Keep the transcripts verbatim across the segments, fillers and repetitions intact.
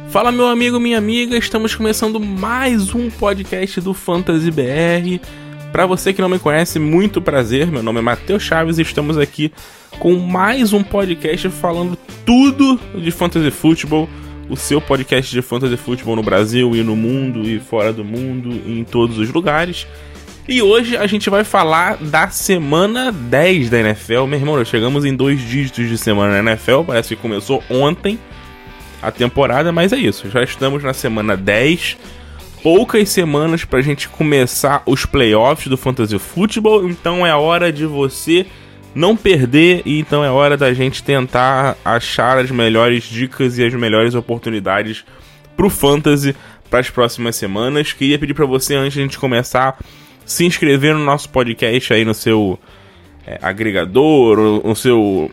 Fala meu amigo, minha amiga, estamos começando mais um podcast do Fantasy B R. Para você que não me conhece, muito prazer, meu nome é Matheus Chaves e estamos aqui com mais um podcast falando tudo de Fantasy Football, o seu podcast de Fantasy Football no Brasil e no mundo e fora do mundo e em todos os lugares. E hoje a gente vai falar da semana dez da N F L. Meu irmão, nós chegamos em dois dígitos de semana na N F L, parece que começou ontem a temporada, mas é isso, já estamos na semana dez, poucas semanas pra gente começar os playoffs do Fantasy Football, então é hora de você não perder e então é hora da gente tentar achar as melhores dicas e as melhores oportunidades pro Fantasy para as próximas semanas. Queria pedir pra você, antes de a gente começar, se inscrever no nosso podcast aí no seu é, agregador, ou no seu...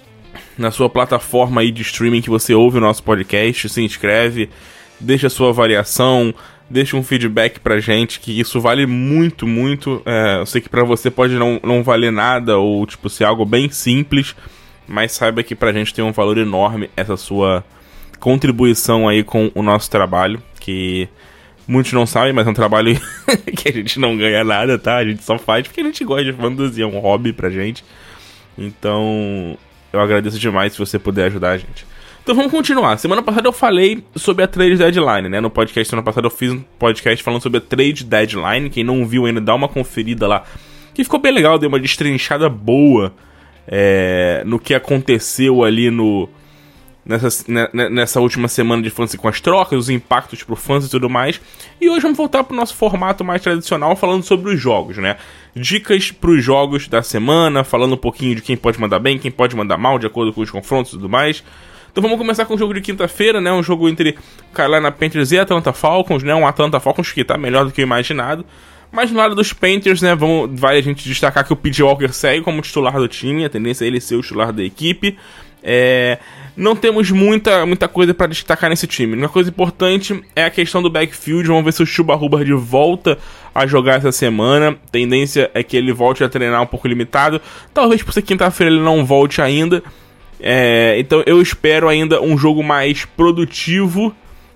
na sua plataforma aí de streaming que você ouve o nosso podcast, se inscreve, deixa a sua avaliação, deixa um feedback pra gente, que isso vale muito, muito. É, eu sei que pra você pode não, não valer nada, ou tipo, ser algo bem simples, mas saiba que pra gente tem um valor enorme essa sua contribuição aí com o nosso trabalho, que muitos não sabem, mas é um trabalho que a gente não ganha nada, tá? A gente só faz porque a gente gosta de fantasia, é um hobby pra gente. Então... eu agradeço demais se você puder ajudar a gente. Então vamos continuar. Semana passada eu falei sobre a Trade Deadline, né? No podcast semana passada eu fiz um podcast falando sobre a Trade Deadline. Quem não viu ainda, dá uma conferida lá, que ficou bem legal, deu uma destrinchada boa é, no que aconteceu ali no, nessa, nessa última semana de fantasy com as trocas, os impactos pro fantasy e tudo mais. E hoje vamos voltar pro nosso formato mais tradicional, falando sobre os jogos, né? Dicas pros jogos da semana, falando um pouquinho de quem pode mandar bem, quem pode mandar mal, de acordo com os confrontos e tudo mais. Então vamos começar com o jogo de quinta-feira, né? Um jogo entre Carolina Panthers e Atlanta Falcons, né? Um Atlanta Falcons que tá melhor do que eu imaginado. Mas no lado dos Panthers, né? Vamos, vai a gente destacar que o P J Walker segue como titular do time, a tendência é ele ser o titular da equipe. É... Não temos muita, muita coisa para destacar nesse time. Uma coisa importante é a questão do backfield. Vamos ver se o Chuba Hubbard volta a jogar essa semana. A tendência é que ele volte a treinar um pouco limitado. Talvez por ser quinta-feira ele não volte ainda. É, então eu espero ainda um jogo mais produtivo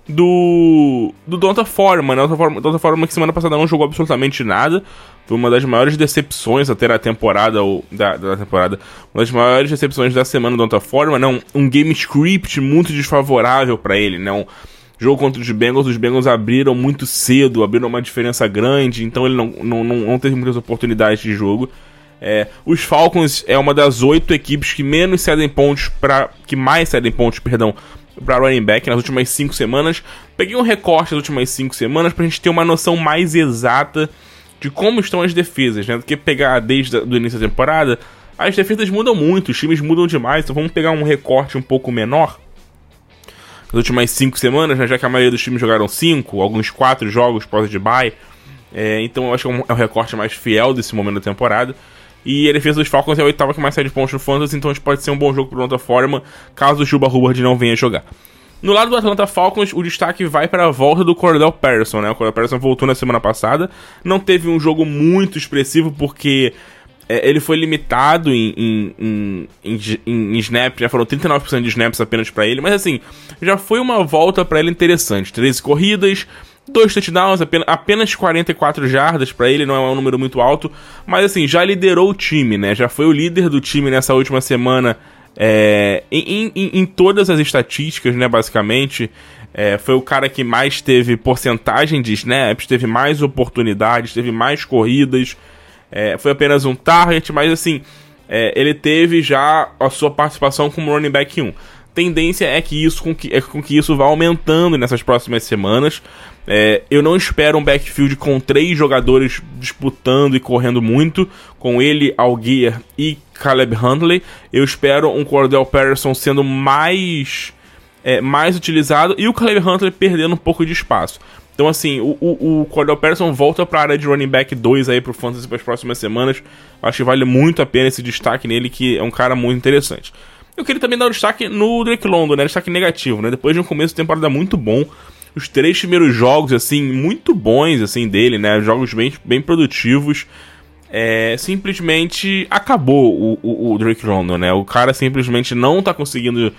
do do Donta Foreman, né? O Donta Foreman que semana passada não jogou absolutamente nada. Foi uma das maiores decepções até a temporada, ou da, da temporada, uma das maiores decepções da semana do Donta Foreman, né? Um, um game script muito desfavorável para ele, né? Um jogo contra os Bengals, os Bengals abriram muito cedo, abriram uma diferença grande, então ele não, não, não, não teve muitas oportunidades de jogo. É, os Falcons é uma das oito equipes que menos cedem pontos para, que mais cedem pontos, perdão, para running back nas últimas cinco semanas. Peguei um recorte das últimas cinco semanas pra gente ter uma noção mais exata de como estão as defesas, né? Do que pegar desde o início da temporada. As defesas mudam muito, os times mudam demais, então vamos pegar um recorte um pouco menor nas últimas cinco semanas, né? Já que a maioria dos times jogaram cinco, alguns quatro jogos pós de bye. É, então eu acho que é um, é um recorte mais fiel desse momento da temporada. E a defesa dos Falcons é a oitava que mais sai de pontos no Fantasy, então isso pode ser um bom jogo pro Atlanta Foreman, caso o Chuba Hubbard não venha jogar. No lado do Atlanta Falcons, o destaque vai para a volta do Cordell Patterson, né? O Cordell Patterson voltou na semana passada, não teve um jogo muito expressivo porque é, ele foi limitado em, em, em, em, em snaps, já foram trinta e nove por cento de snaps apenas para ele, mas assim, já foi uma volta para ele interessante. treze corridas, dois touchdowns, apenas, apenas quarenta e quatro jardas para ele, não é um número muito alto, mas assim, já liderou o time, né? Já foi o líder do time nessa última semana, é, em, em, em todas as estatísticas, né? Basicamente, é, foi o cara que mais teve porcentagem de snaps, teve mais oportunidades, teve mais corridas, é, foi apenas um target, mas assim, é, ele teve já a sua participação como running back um. Tendência é que isso, com que, é com que isso vá aumentando nessas próximas semanas. É, eu não espero um backfield com três jogadores disputando e correndo muito, com ele, Allgeier e Caleb Huntley. Eu espero um Cordell Patterson sendo mais, é, mais utilizado e o Caleb Huntley perdendo um pouco de espaço. Então assim, o, o, o Cordell Patterson volta para a área de running back dois aí pro Fantasy para as próximas semanas. Acho que vale muito a pena esse destaque nele, que é um cara muito interessante. Eu queria também dar um destaque no Drake London, né? Destaque negativo, né? Depois de um começo de temporada muito bom, os três primeiros jogos, assim, muito bons, assim, dele, né? Jogos bem, bem produtivos. É, simplesmente acabou o, o, o Drake London, né? O cara simplesmente não tá conseguindo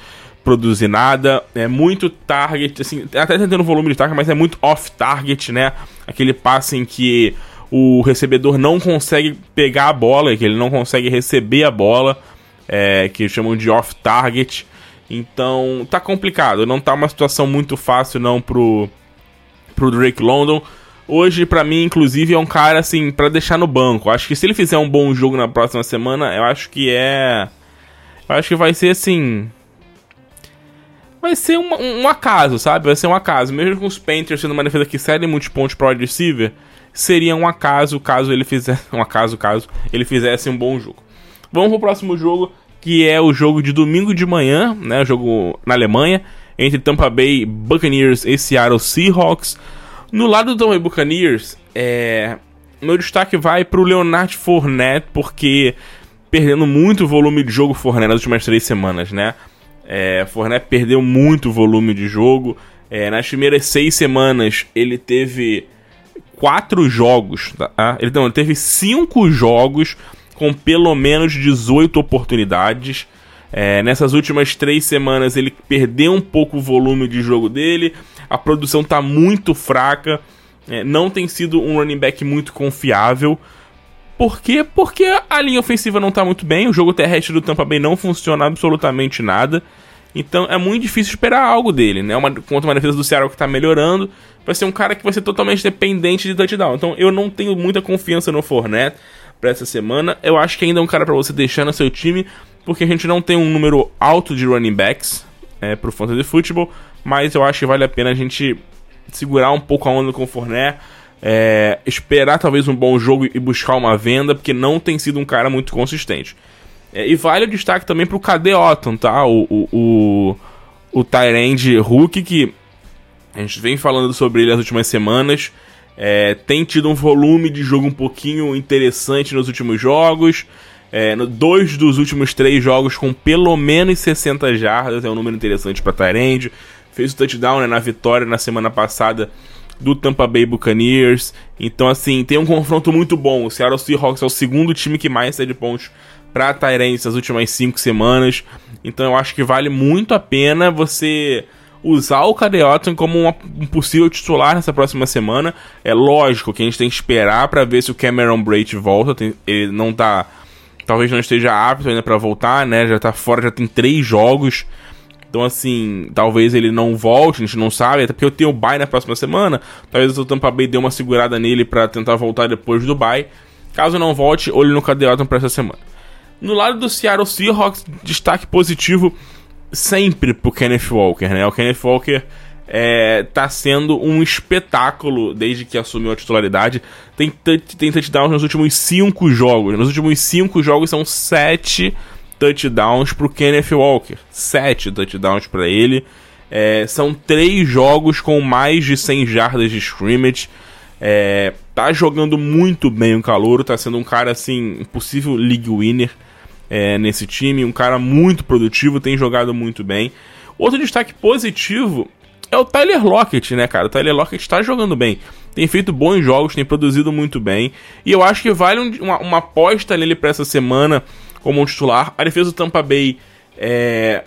produzir nada, é muito target, assim, até tentando volume de target, mas é muito off-target, né? Aquele passe em que o recebedor não consegue pegar a bola, que ele não consegue receber a bola, é, que chamam de off-target. Então, tá complicado, não tá uma situação muito fácil não pro, pro Drake London. Hoje, pra mim, inclusive, é um cara, assim, pra deixar no banco. Acho que se ele fizer um bom jogo na próxima semana, eu acho que é... Eu acho que vai ser, assim... Vai ser um, um acaso, sabe? Vai ser um acaso. Mesmo com os Panthers sendo uma defesa que cede muitos pontos pro wide receiver, seria um acaso caso ele fizesse... Um acaso caso ele fizesse um bom jogo. Vamos pro próximo jogo, que é o jogo de domingo de manhã, né? O jogo na Alemanha, entre Tampa Bay Buccaneers e Seattle Seahawks. No lado do Tampa Bay Buccaneers, é... meu destaque vai pro Leonard Fournette, porque perdendo muito volume de jogo Fournette nas últimas três semanas, né? É, Fournette perdeu muito volume de jogo. É, nas primeiras seis semanas ele teve quatro jogos, tá? Ele, não, ele teve cinco jogos com pelo menos dezoito oportunidades. É, nessas últimas três semanas ele perdeu um pouco o volume de jogo dele. A produção tá muito fraca. É, não tem sido um running back muito confiável. Por quê? Porque a linha ofensiva não tá muito bem, o jogo terrestre do Tampa Bay não funciona absolutamente nada. Então é muito difícil esperar algo dele, né? Uma, contra uma defesa do Seattle que tá melhorando, vai ser um cara que vai ser totalmente dependente de touchdown. Então eu não tenho muita confiança no Fournette pra essa semana. Eu acho que ainda é um cara pra você deixar no seu time, porque a gente não tem um número alto de running backs é, pro Fantasy Football, mas eu acho que vale a pena a gente segurar um pouco a onda com o Fournette. É, esperar talvez um bom jogo e buscar uma venda, porque não tem sido um cara muito consistente. É, e vale o destaque também pro K D Otton, tá? O, o, o, o tight end rookie, que a gente vem falando sobre ele nas últimas semanas. É, tem tido um volume de jogo um pouquinho interessante nos últimos jogos. É, no, dois dos últimos três jogos com pelo menos sessenta jardas, é um número interessante para tight end. Fez o touchdown, né, na vitória na semana passada do Tampa Bay Buccaneers. Então, assim, tem um confronto muito bom. O Seattle Seahawks é o segundo time que mais cede pontos para tight ends nas últimas cinco semanas. Então, eu acho que vale muito a pena você usar o K D Otton como uma, um possível titular nessa próxima semana. É lógico que a gente tem que esperar para ver se o Cameron Brate volta. Tem, ele não tá... Talvez não esteja apto ainda para voltar, né? Já tá fora, já tem três jogos. Então, assim, talvez ele não volte, a gente não sabe, até porque eu tenho o bye na próxima semana. Talvez o Tampa Bay dê uma segurada nele pra tentar voltar depois do bye. Caso não volte, olho no K D Otton pra essa semana. No lado do Seattle Seahawks, destaque positivo sempre pro Kenneth Walker, né? O Kenneth Walker é, tá sendo um espetáculo desde que assumiu a titularidade. Tem, tem touchdowns nos últimos cinco jogos. Nos últimos cinco jogos são sete touchdowns pro Kenneth Walker. Sete touchdowns para ele. É, são três jogos com mais de cem jardas de scrimmage. É, tá jogando muito bem o calouro. Tá sendo um cara, assim, possível league winner é, nesse time. Um cara muito produtivo. Tem jogado muito bem. Outro destaque positivo é o Tyler Lockett, né, cara? O Tyler Lockett tá jogando bem. Tem feito bons jogos, tem produzido muito bem. E eu acho que vale um, uma, uma aposta nele pra essa semana como um titular. A defesa do Tampa Bay é...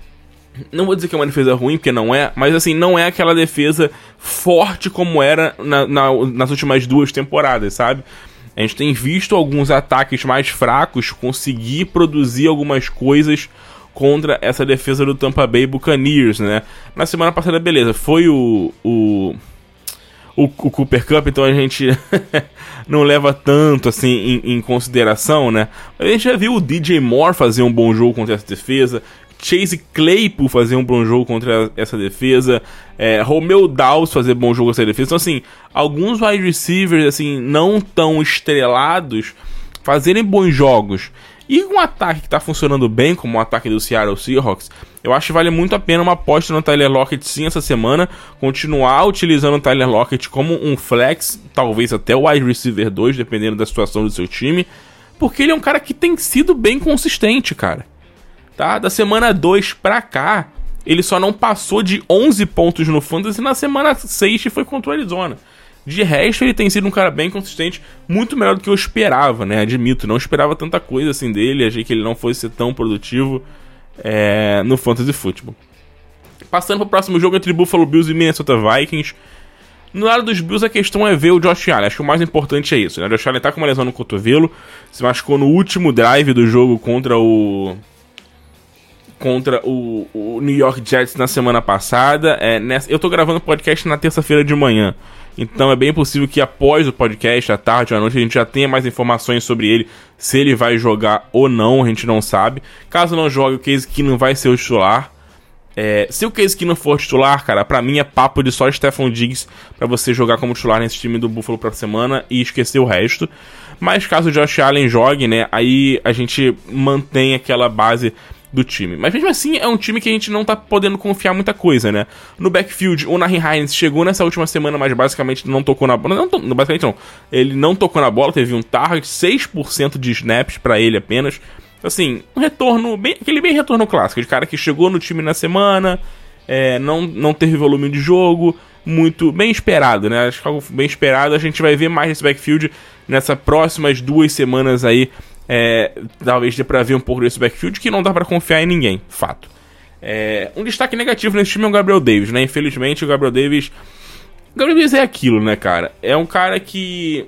não vou dizer que é uma defesa ruim, porque não é, mas assim, não é aquela defesa forte como era na, na, nas últimas duas temporadas, sabe? A gente tem visto alguns ataques mais fracos conseguir produzir algumas coisas contra essa defesa do Tampa Bay Buccaneers, né? Na semana passada, beleza, foi o... o O, o Cooper Kupp, então a gente não leva tanto assim em, em consideração, né? A gente já viu o D J Moore fazer um bom jogo contra essa defesa, Chase Claypool fazer um bom jogo contra essa defesa, é, Romeo Dawes fazer bom jogo contra essa defesa. Então, assim, alguns wide receivers assim, não tão estrelados fazerem bons jogos. E um ataque que tá funcionando bem, como o ataque do Seattle Seahawks, eu acho que vale muito a pena uma aposta no Tyler Lockett sim essa semana, continuar utilizando o Tyler Lockett como um flex, talvez até o wide receiver dois, dependendo da situação do seu time, porque ele é um cara que tem sido bem consistente, cara. Tá? Da semana dois pra cá, ele só não passou de onze pontos no Fantasy na semana seis, que foi contra o Arizona. De resto, ele tem sido um cara bem consistente, muito melhor do que eu esperava, né? Admito, não esperava tanta coisa assim dele, achei que ele não fosse ser tão produtivo é, no Fantasy Football. Passando pro próximo jogo entre Buffalo Bills e Minnesota Vikings. No lado dos Bills, a questão é ver o Josh Allen. Acho que o mais importante é isso, né? O Josh Allen tá com uma lesão no cotovelo, se machucou no último drive do jogo contra o... contra o, o New York Jets na semana passada. É, nessa... Eu tô gravando o podcast na terça-feira de manhã, então é bem possível que após o podcast, à tarde ou à noite, a gente já tenha mais informações sobre ele, se ele vai jogar ou não, a gente não sabe. Caso não jogue, o Case Keenum vai ser o titular. É, se o Case Keenum for titular, cara, pra mim é papo de só Stefon Diggs pra você jogar como titular nesse time do Buffalo pra semana e esquecer o resto. Mas caso o Josh Allen jogue, né, aí a gente mantém aquela base do time. Mas mesmo assim, é um time que a gente não tá podendo confiar muita coisa, né? No backfield, o Nyheim Hines chegou nessa última semana, mas basicamente não tocou na bola. Não, não, basicamente não. Ele não tocou na bola, teve um target, seis por cento de snaps pra ele apenas. Assim, um retorno, bem, aquele bem retorno clássico, de cara que chegou no time na semana, é, não, não teve volume de jogo, muito bem esperado, né? Acho que algo bem esperado. A gente vai ver mais desse backfield nessas próximas duas semanas aí. É, talvez dê pra ver um pouco desse backfield, que não dá pra confiar em ninguém, fato. É, um destaque negativo nesse time é o Gabriel Davis, né? Infelizmente o Gabriel Davis... O Gabriel Davis é aquilo, né, cara? É um cara que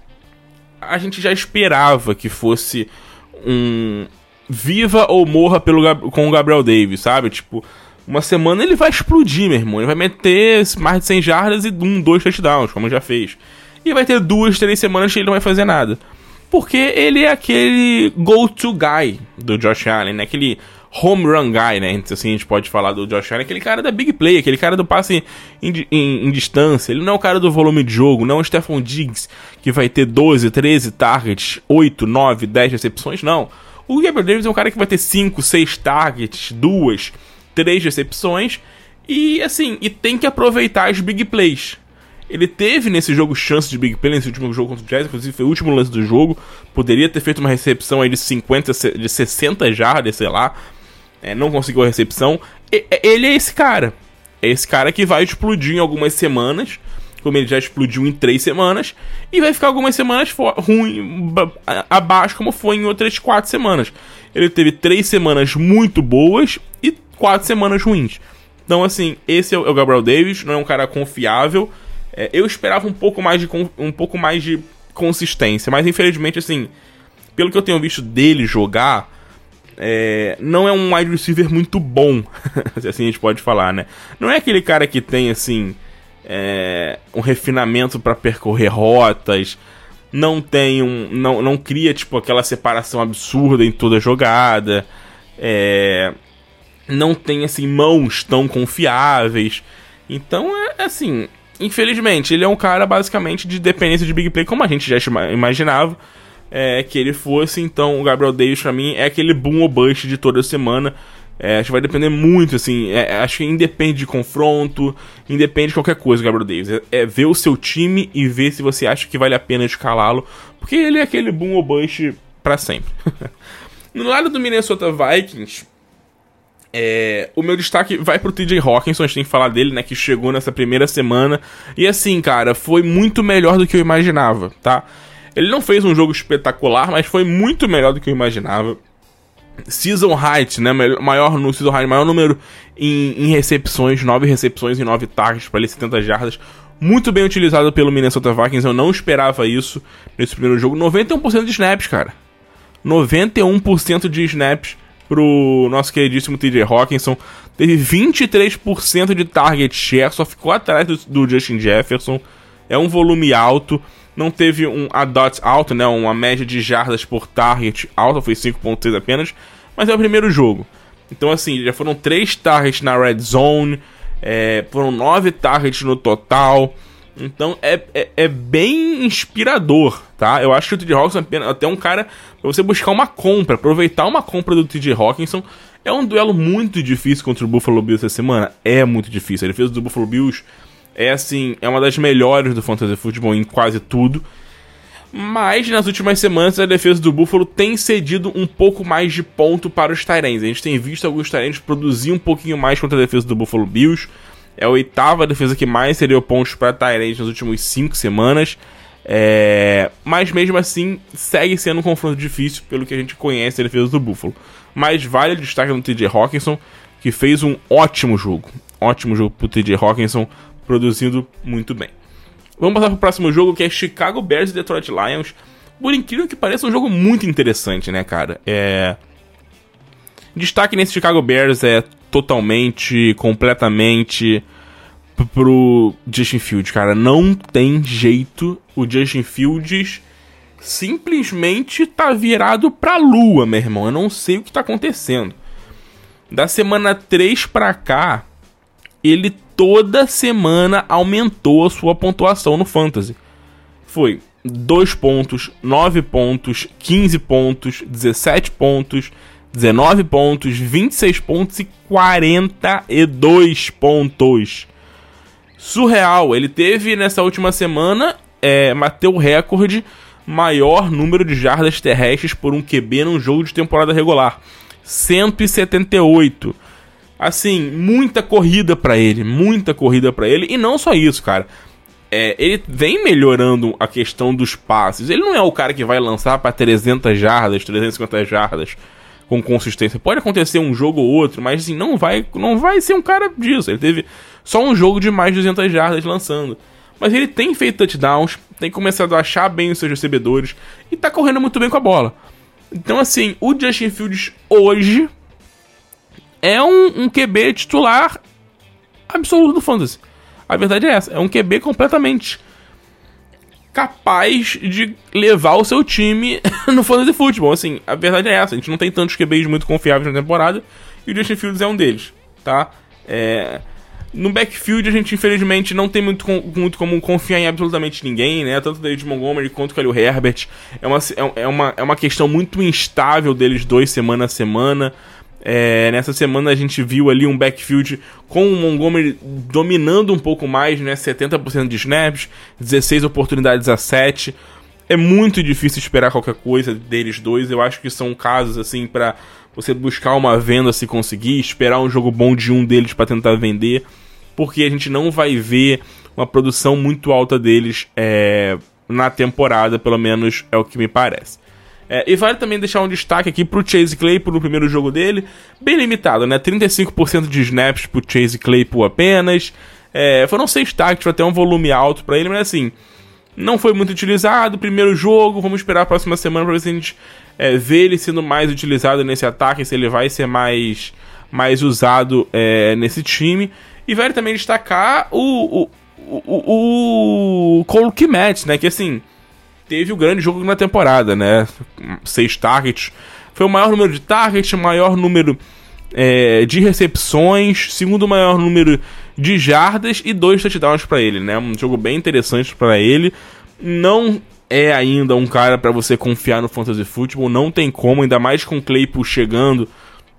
a gente já esperava que fosse um viva ou morra pelo, com o Gabriel Davis, sabe? Tipo, uma semana ele vai explodir, meu irmão. Ele vai meter mais de cem jardas e um, dois touchdowns, como já fez. E vai ter duas, três semanas que ele não vai fazer nada. Porque ele é aquele go-to guy do Josh Allen, né? Aquele home run guy, né? Assim a gente pode falar do Josh Allen. Aquele cara da big play, aquele cara do passe em, em, em distância. Ele não é o cara do volume de jogo, não é o Stefon Diggs, que vai ter doze, treze targets, oito, nove, dez recepções, não. O Gabriel Davis é um cara que vai ter cinco, seis targets, duas, três recepções. E assim, e tem que aproveitar as big plays. Ele teve nesse jogo chance de big play, nesse último jogo contra o Jazz, inclusive foi o último lance do jogo. Poderia ter feito uma recepção aí de cinquenta, de sessenta jardas, sei lá. É, não conseguiu a recepção. E, ele é esse cara. É esse cara que vai explodir em algumas semanas, como ele já explodiu em três semanas, e vai ficar algumas semanas ruim, abaixo, como foi em outras quatro semanas. Ele teve três semanas muito boas e quatro semanas ruins. Então, assim, esse é o Gabriel Davis, não é um cara confiável. É, eu esperava um pouco mais de um pouco mais de consistência, mas infelizmente, assim, pelo que eu tenho visto dele jogar, é, não é um wide receiver muito bom, assim a gente pode falar, né? Não é aquele cara que tem, assim, é, um refinamento para percorrer rotas, não tem um, não, não cria, tipo, aquela separação absurda em toda a jogada, é, não tem, assim, mãos tão confiáveis. Então, é assim... Infelizmente, ele é um cara basicamente de dependência de big play, como a gente já imaginava é, que ele fosse. Então o Gabriel Davis pra mim é aquele boom ou bust de toda semana. É, acho que vai depender muito, assim, é, acho que independe de confronto, independe de qualquer coisa, Gabriel Davis. É, é ver o seu time e ver se você acha que vale a pena escalá-lo, porque ele é aquele boom ou bust pra sempre. No lado do Minnesota Vikings, É, o meu destaque vai pro T J Hockenson, a gente tem que falar dele, né, que chegou nessa primeira semana, e assim, cara, foi muito melhor do que eu imaginava, tá? Ele não fez um jogo espetacular, mas foi muito melhor do que eu imaginava. Season height, né, maior no season height, maior número em, em recepções, nove recepções e nove targets para ele, setenta jardas, muito bem utilizado pelo Minnesota Vikings. Eu não esperava isso nesse primeiro jogo. Noventa e um por cento de snaps, cara, noventa e um por cento de snaps pro nosso queridíssimo T J Hockenson. Teve vinte e três por cento de target share, só ficou atrás do, do Justin Jefferson. É um volume alto, não teve um A D O T alto, né, uma média de jardas por target alta, foi cinco ponto seis apenas, mas é o primeiro jogo. Então assim, já foram três targets na red zone, é, foram nove targets no total. Então é, é, é bem inspirador, tá? Eu acho que o T J Hockenson é até um cara pra você buscar uma compra, aproveitar uma compra do T J Hockenson. É um duelo muito difícil contra o Buffalo Bills essa semana, é muito difícil. A defesa do Buffalo Bills é assim, é uma das melhores do Fantasy Football em quase tudo. Mas nas últimas semanas a defesa do Buffalo tem cedido um pouco mais de ponto para os tight ends. A gente tem visto alguns tight ends produzir um pouquinho mais contra a defesa do Buffalo Bills. É a oitava defesa que mais cedeu pontos para tight ends nas últimas cinco semanas. É... Mas mesmo assim, segue sendo um confronto difícil pelo que a gente conhece a defesa do Buffalo. Mas vale o destaque no T J Hockenson. que fez um ótimo jogo. Ótimo jogo pro T J Hockenson, produzindo muito bem. Vamos passar pro próximo jogo, que é Chicago Bears e Detroit Lions. Por incrível que pareça, é um jogo muito interessante, né, cara? É... Destaque nesse Chicago Bears é totalmente, completamente pro Justin Fields, cara. Não tem jeito, o Justin Fields simplesmente tá virado pra lua, meu irmão. Eu não sei o que tá acontecendo. Da semana três pra cá, ele toda semana aumentou a sua pontuação no Fantasy. Foi dois pontos, nove pontos, quinze pontos, dezessete pontos, dezenove pontos, vinte e seis pontos e quarenta e dois pontos. Surreal. Ele teve nessa última semana, é, bateu o recorde maior número de jardas terrestres por um Q B num jogo de temporada regular. cento e setenta e oito. Assim, muita corrida pra ele, muita corrida pra ele. E não só isso, cara. É, ele vem melhorando a questão dos passes. Ele não é o cara que vai lançar pra trezentas jardas, trezentas e cinquenta jardas com consistência. Pode acontecer um jogo ou outro, mas assim, não vai, não vai ser um cara disso. Ele teve só um jogo de mais de duzentas jardas lançando. Mas ele tem feito touchdowns, tem começado a achar bem os seus recebedores e tá correndo muito bem com a bola. Então assim, o Justin Fields hoje é um, um Q B titular absoluto do Fantasy. A verdade é essa, é um Q B completamente capaz de levar o seu time no Fantasy Football. Assim, a verdade é essa, a gente não tem tantos Q Bs muito confiáveis na temporada e o Justin Fields é um deles, tá? É... No backfield a gente infelizmente não tem muito, muito como confiar em absolutamente ninguém, né? Tanto o David Montgomery quanto o Khalil Herbert. É uma, é, uma, é uma questão muito instável deles dois semana a semana. É, nessa semana a gente viu ali um backfield com o Montgomery dominando um pouco mais, né? setenta por cento de snaps, dezesseis oportunidades a sete. É muito difícil esperar qualquer coisa deles dois. Eu acho que são casos assim pra você buscar uma venda se conseguir, esperar um jogo bom de um deles pra tentar vender, porque a gente não vai ver uma produção muito alta deles é, na temporada, pelo menos é o que me parece. É, e vale também deixar um destaque aqui pro Chase Claypool no primeiro jogo dele, bem limitado, né? trinta e cinco por cento de snaps pro Chase Claypool apenas, é, foram seis targets, até um volume alto pra ele, mas assim, não foi muito utilizado. Primeiro jogo, vamos esperar a próxima semana pra ver se a gente é, vê ele sendo mais utilizado nesse ataque, se ele vai ser mais, mais usado é, nesse time. E vale também destacar o, o, o, o Cole Kmet, né? Que assim, teve o grande jogo na temporada, né? Seis targets. Foi o maior número de targets, maior número é, de recepções, segundo maior número de jardas e dois touchdowns pra ele, né? Um jogo bem interessante pra ele. Não é ainda um cara pra você confiar no Fantasy Football, não tem como, ainda mais com o Claypool chegando.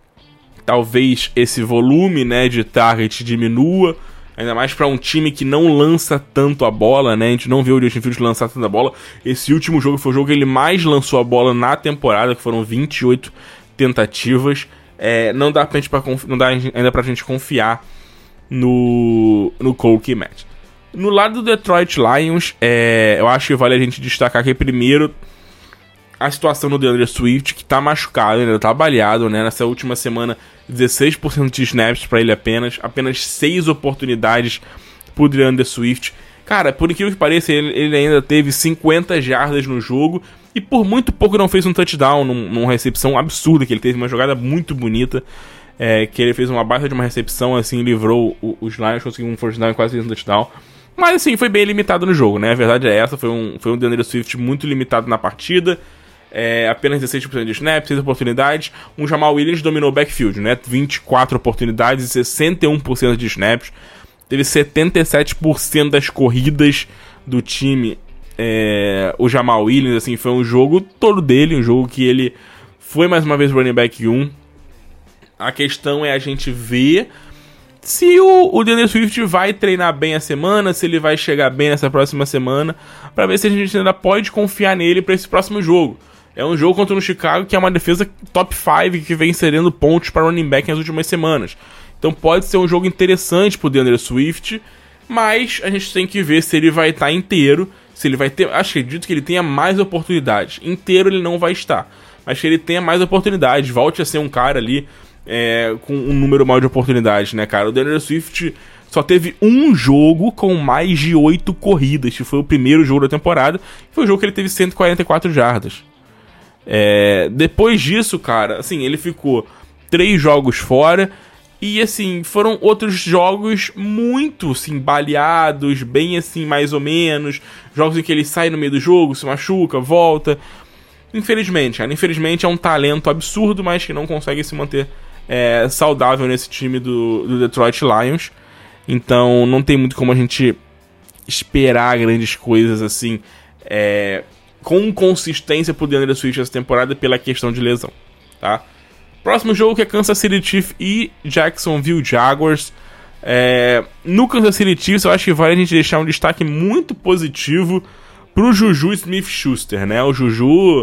Talvez esse volume, né, de target diminua, ainda mais para um time que não lança tanto a bola, né? A gente não vê o Justin Fields lançar tanto a bola. Esse último jogo foi o jogo que ele mais lançou a bola na temporada, que foram vinte e oito tentativas. É, não dá pra gente pra confi- não dá ainda pra gente confiar no, no Cole Kmet. No lado do Detroit Lions, é, eu acho que vale a gente destacar aqui primeiro a situação do DeAndre Swift, que tá machucado, ainda tá baleado, né? Nessa última semana, dezesseis por cento de snaps pra ele apenas, apenas seis oportunidades pro DeAndre Swift. Cara, por incrível que pareça, ele, ele ainda teve cinquenta jardas no jogo e por muito pouco não fez um touchdown, num, numa recepção absurda que ele teve, uma jogada muito bonita, é, que ele fez uma baita de uma recepção, assim, livrou o, os Lions, conseguiu um first down e quase fez um touchdown. Mas assim, foi bem limitado no jogo, né? A verdade é essa, foi um, foi um DeAndre Swift muito limitado na partida. É, apenas dezesseis por cento de snaps, seis oportunidades. Um Jamal Williams dominou o backfield, né? vinte e quatro oportunidades e sessenta e um por cento de snaps. Teve setenta e sete por cento das corridas do time. É, o Jamal Williams, assim, foi um jogo todo dele, um jogo que ele foi mais uma vez running back um. A questão é a gente ver se o, o DeAndre Swift vai treinar bem a semana, se ele vai chegar bem nessa próxima semana, pra ver se a gente ainda pode confiar nele pra esse próximo jogo. É um jogo contra o Chicago que é uma defesa top cinco que vem inserindo pontos para running back nas últimas semanas. Então pode ser um jogo interessante pro DeAndre Swift, mas a gente tem que ver se ele vai estar inteiro, se ele vai ter... Acho que acredito que ele tenha mais oportunidades. Inteiro ele não vai estar, mas que ele tenha mais oportunidades, volte a ser um cara ali é, com um número maior de oportunidades, né, cara? O DeAndre Swift só teve um jogo com mais de oito corridas, que foi o primeiro jogo da temporada. Foi o jogo que ele teve cento e quarenta e quatro jardas. É, depois disso, cara, assim, ele ficou três jogos fora. E, assim, foram outros jogos muito, assim, baleados, bem, assim, mais ou menos. Jogos em que ele sai no meio do jogo, se machuca, volta. Infelizmente, cara, infelizmente é um talento absurdo, mas que não consegue se manter é, saudável nesse time do, do Detroit Lions. Então não tem muito como a gente esperar grandes coisas assim é, com consistência pro DeAndre Swift essa temporada pela questão de lesão, tá? Próximo jogo que é Kansas City Chiefs e Jacksonville Jaguars. É, no Kansas City Chiefs eu acho que vale a gente deixar um destaque muito positivo pro Juju Smith-Schuster, né? O Juju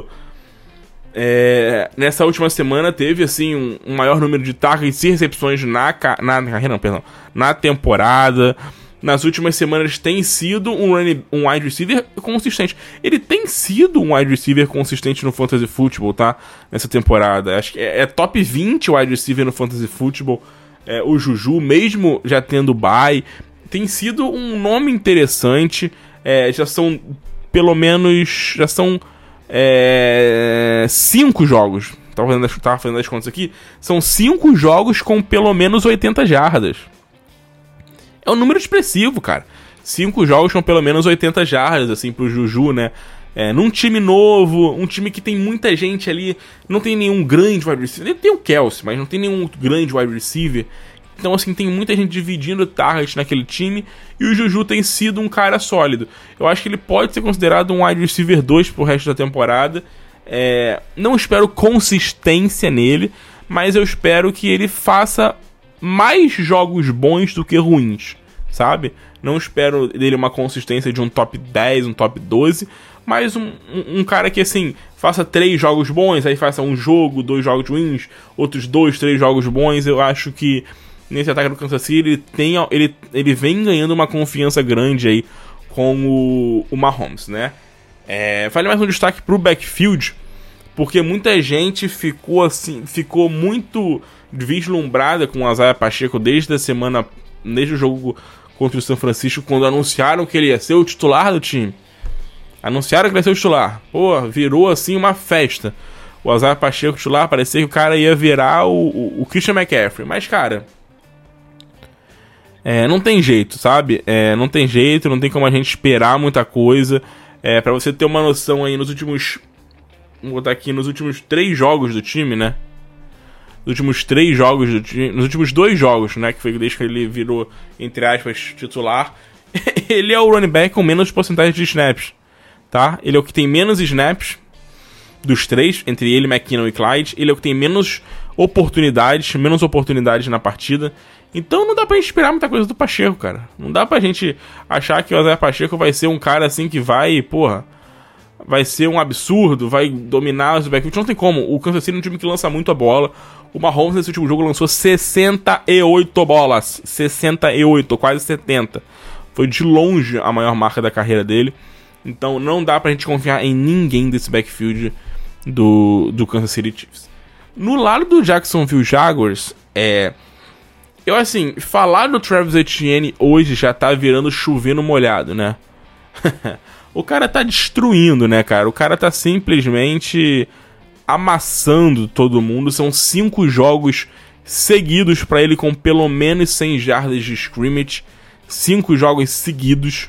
é, nessa última semana teve assim um, um maior número de targets e recepções na, na, na carreira, não, perdão, na temporada. Nas últimas semanas tem sido um, running, um wide receiver consistente. Ele tem sido um wide receiver consistente no Fantasy Football, tá? Nessa temporada. Acho que é, é top vinte wide receiver no Fantasy Football. É, o Juju, mesmo já tendo bye, tem sido um nome interessante. É, já são pelo menos... Já são é, cinco jogos. Tava fazendo, as, tava fazendo as contas aqui. São cinco jogos com pelo menos oitenta jardas. É um número expressivo, cara. Cinco jogos com pelo menos oitenta jardas, assim, pro Juju, né? É, num time novo, um time que tem muita gente ali, não tem nenhum grande wide receiver. Ele tem o Kelce, mas não tem nenhum grande wide receiver. Então, assim, tem muita gente dividindo target naquele time. E o Juju tem sido um cara sólido. Eu acho que ele pode ser considerado um wide receiver dois pro resto da temporada. É, não espero consistência nele, mas eu espero que ele faça mais jogos bons do que ruins, sabe? Não espero dele uma consistência de um top dez, um top doze, mas um, um, um cara que, assim, faça três jogos bons, aí faça um jogo, dois jogos ruins, outros dois, três jogos bons. Eu acho que nesse ataque do Kansas City ele, tem, ele, ele vem ganhando uma confiança grande aí com o, o Mahomes, né? É, vale mais um destaque pro backfield, porque muita gente ficou assim, ficou muito vislumbrada com o Isaiah Pacheco desde a semana, desde o jogo contra o São Francisco, quando anunciaram que ele ia ser o titular do time. Anunciaram que ele ia ser o titular. Pô, virou assim uma festa. O Isaiah Pacheco titular, parecia que o cara ia virar o, o, o Christian McCaffrey. Mas, cara, é, não tem jeito, sabe? É, não tem jeito, não tem como a gente esperar muita coisa. É, pra você ter uma noção aí, nos últimos... Vou botar aqui, nos últimos três jogos do time, né? Nos últimos três jogos do time, nos últimos dois jogos, né, que foi desde que ele virou, entre aspas, titular, ele é o running back com menos porcentagem de snaps, tá? Ele é o que tem menos snaps dos três, entre ele, McKinnon e Clyde. Ele é o que tem menos oportunidades, menos oportunidades na partida. Então não dá pra gente esperar muita coisa do Pacheco, cara. Não dá pra gente achar que o Isaiah Pacheco vai ser um cara assim que vai, porra, vai ser um absurdo, vai dominar os backfield. Não tem como. O Kansas City é um time que lança muito a bola. O Mahomes nesse último jogo lançou sessenta e oito bolas. sessenta e oito, quase setenta. Foi de longe a maior marca da carreira dele. Então não dá pra gente confiar em ninguém desse backfield do, do Kansas City Chiefs. No lado do Jacksonville Jaguars, é... Eu, assim, falar do Travis Etienne hoje já tá virando chovendo molhado, né? O cara tá destruindo, né, cara? O cara tá simplesmente amassando todo mundo. São cinco jogos seguidos pra ele com pelo menos cem jardas de scrimmage. Cinco jogos seguidos.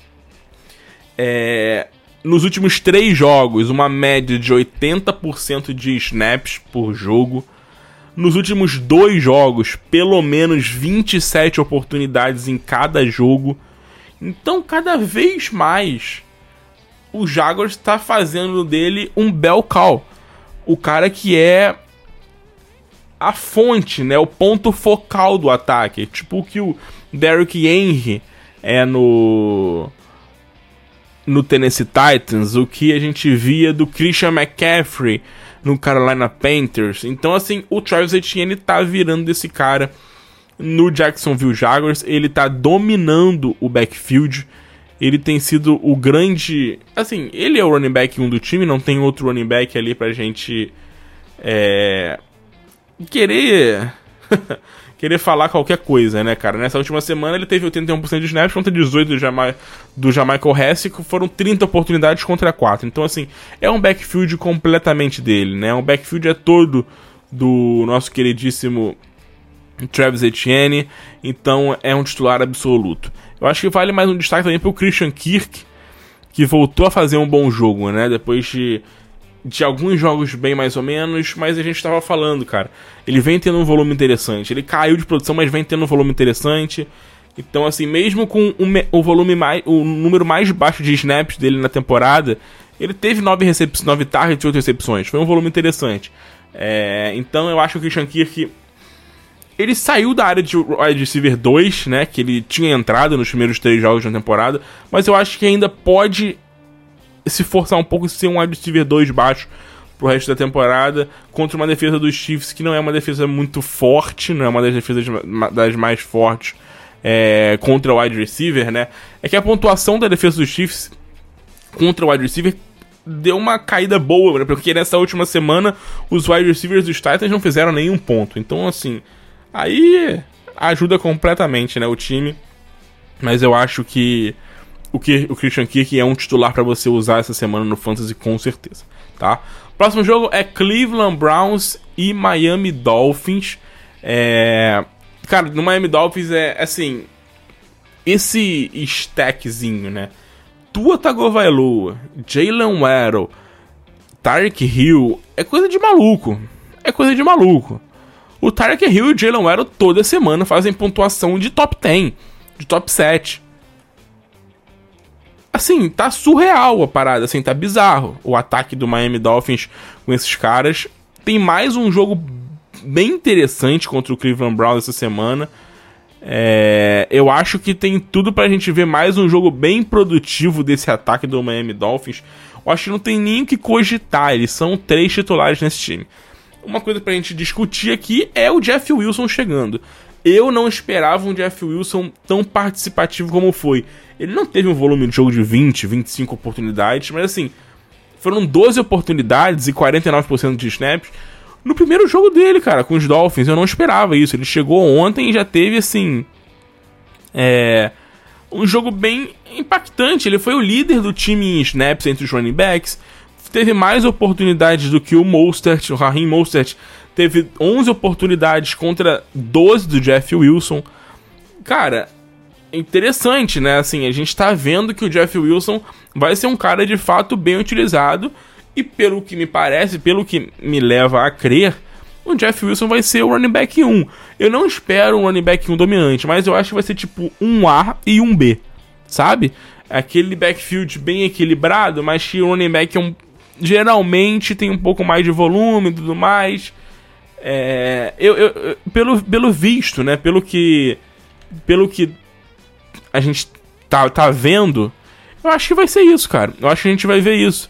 É... Nos últimos três jogos, uma média de oitenta por cento de snaps por jogo. Nos últimos dois jogos, pelo menos vinte e sete oportunidades em cada jogo. Então, cada vez mais, o Jaguars está fazendo dele um bell cow. O cara que é a fonte, né? O ponto focal do ataque. Tipo o que o Derrick Henry é no... no Tennessee Titans, o que a gente via do Christian McCaffrey no Carolina Panthers. Então, assim, o Travis Etienne tá virando desse cara no Jacksonville Jaguars. Ele tá dominando o backfield. Ele tem sido o grande... Assim, ele é o running back um do time, não tem outro running back ali pra gente... É... querer... querer falar qualquer coisa, né, cara? Nessa última semana ele teve oitenta e um por cento de snaps contra dezoito do, Jama- do Jamaica Hess, que foram trinta oportunidades contra quatro. Então, assim, é um backfield completamente dele, né? Um backfield é todo do nosso queridíssimo Travis Etienne, então é um titular absoluto. Eu acho que vale mais um destaque também pro Christian Kirk, que voltou a fazer um bom jogo, né? Depois de... de alguns jogos bem mais ou menos, mas a gente tava falando, cara, ele vem tendo um volume interessante, ele caiu de produção, mas vem tendo um volume interessante, então assim, mesmo com o, me- o volume mais, o número mais baixo de snaps dele na temporada, ele teve nove recepções, nove targets e oito recepções, foi um volume interessante, é, então eu acho que o Christian Kirk, ele saiu da área de wide receiver dois, né, que ele tinha entrado nos primeiros três jogos da temporada, mas eu acho que ainda pode se forçar um pouco e ser um wide receiver dois baixo pro resto da temporada, contra uma defesa dos Chiefs que não é uma defesa muito forte, não é uma das defesas das mais fortes é, contra o wide receiver, né? É que a pontuação da defesa dos Chiefs contra o wide receiver deu uma caída boa, né? Porque nessa última semana os wide receivers dos Titans não fizeram nenhum ponto, então assim, aí ajuda completamente, né, o time, mas eu acho que O, que, o Christian Kirk é um titular pra você usar essa semana no Fantasy, com certeza, tá? Próximo jogo é Cleveland Browns e Miami Dolphins. É... Cara, no Miami Dolphins é, assim, esse stackzinho, né? Tua Tagovailoa, Jalen Waddle, Tyreek Hill, é coisa de maluco. É coisa de maluco. O Tyreek Hill e o Jalen Waddle toda semana fazem pontuação de top dez, de top sete. Assim, tá surreal a parada, assim, tá bizarro. O ataque do Miami Dolphins com esses caras. Tem mais um jogo bem interessante contra o Cleveland Browns essa semana. É, eu acho que tem tudo pra gente ver mais um jogo bem produtivo desse ataque do Miami Dolphins. Eu acho que não tem nem o que cogitar, eles são três titulares nesse time. Uma coisa pra gente discutir aqui é o Jeff Wilson chegando. Eu não esperava um Jeff Wilson tão participativo como foi. Ele não teve um volume de jogo de vinte, vinte e cinco oportunidades, mas assim, foram doze oportunidades e quarenta e nove por cento de snaps no primeiro jogo dele, cara, com os Dolphins. Eu não esperava isso. Ele chegou ontem e já teve, assim, é, um jogo bem impactante. Ele foi o líder do time em snaps entre os running backs, teve mais oportunidades do que o Mostert. O Raheem Mostert teve onze oportunidades contra doze do Jeff Wilson. Cara, interessante, né? Assim, a gente tá vendo que o Jeff Wilson vai ser um cara de fato bem utilizado. E pelo que me parece, pelo que me leva a crer, o Jeff Wilson vai ser o running back um. Eu não espero um running back um dominante, mas eu acho que vai ser tipo um A e um B, sabe? Aquele backfield bem equilibrado, mas que o running back é um, geralmente tem um pouco mais de volume e tudo mais. É, eu, eu, pelo, pelo visto, né? Pelo que, pelo que a gente tá, tá vendo, eu acho que vai ser isso, cara. Eu acho que a gente vai ver isso.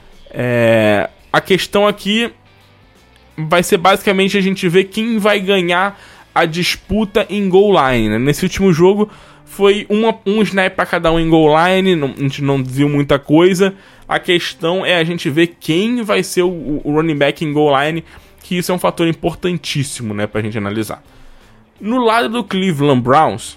É, a questão aqui vai ser basicamente a gente ver quem vai ganhar a disputa em goal line, né? Nesse último jogo foi uma, um snap para cada um em goal line, não, a gente não viu muita coisa. A questão é a gente ver quem vai ser o, o running back em goal line, que isso é um fator importantíssimo, né, pra gente analisar. No lado do Cleveland Browns,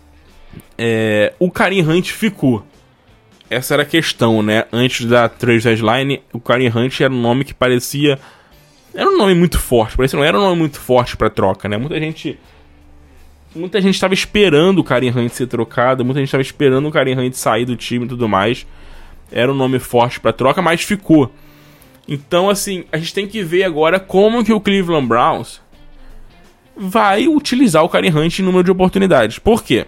é, o Kareem Hunt ficou. Essa era a questão, né? Antes da trade deadline, o Kareem Hunt era um nome que parecia... Era um nome muito forte, parecia não era um nome muito forte pra troca, né? Muita gente... Muita gente estava esperando o Kareem Hunt ser trocado, muita gente estava esperando o Kareem Hunt sair do time e tudo mais. Era um nome forte pra troca, mas ficou. Então, assim, a gente tem que ver agora como que o Cleveland Browns vai utilizar o Kareem Hunt em número de oportunidades. Por quê?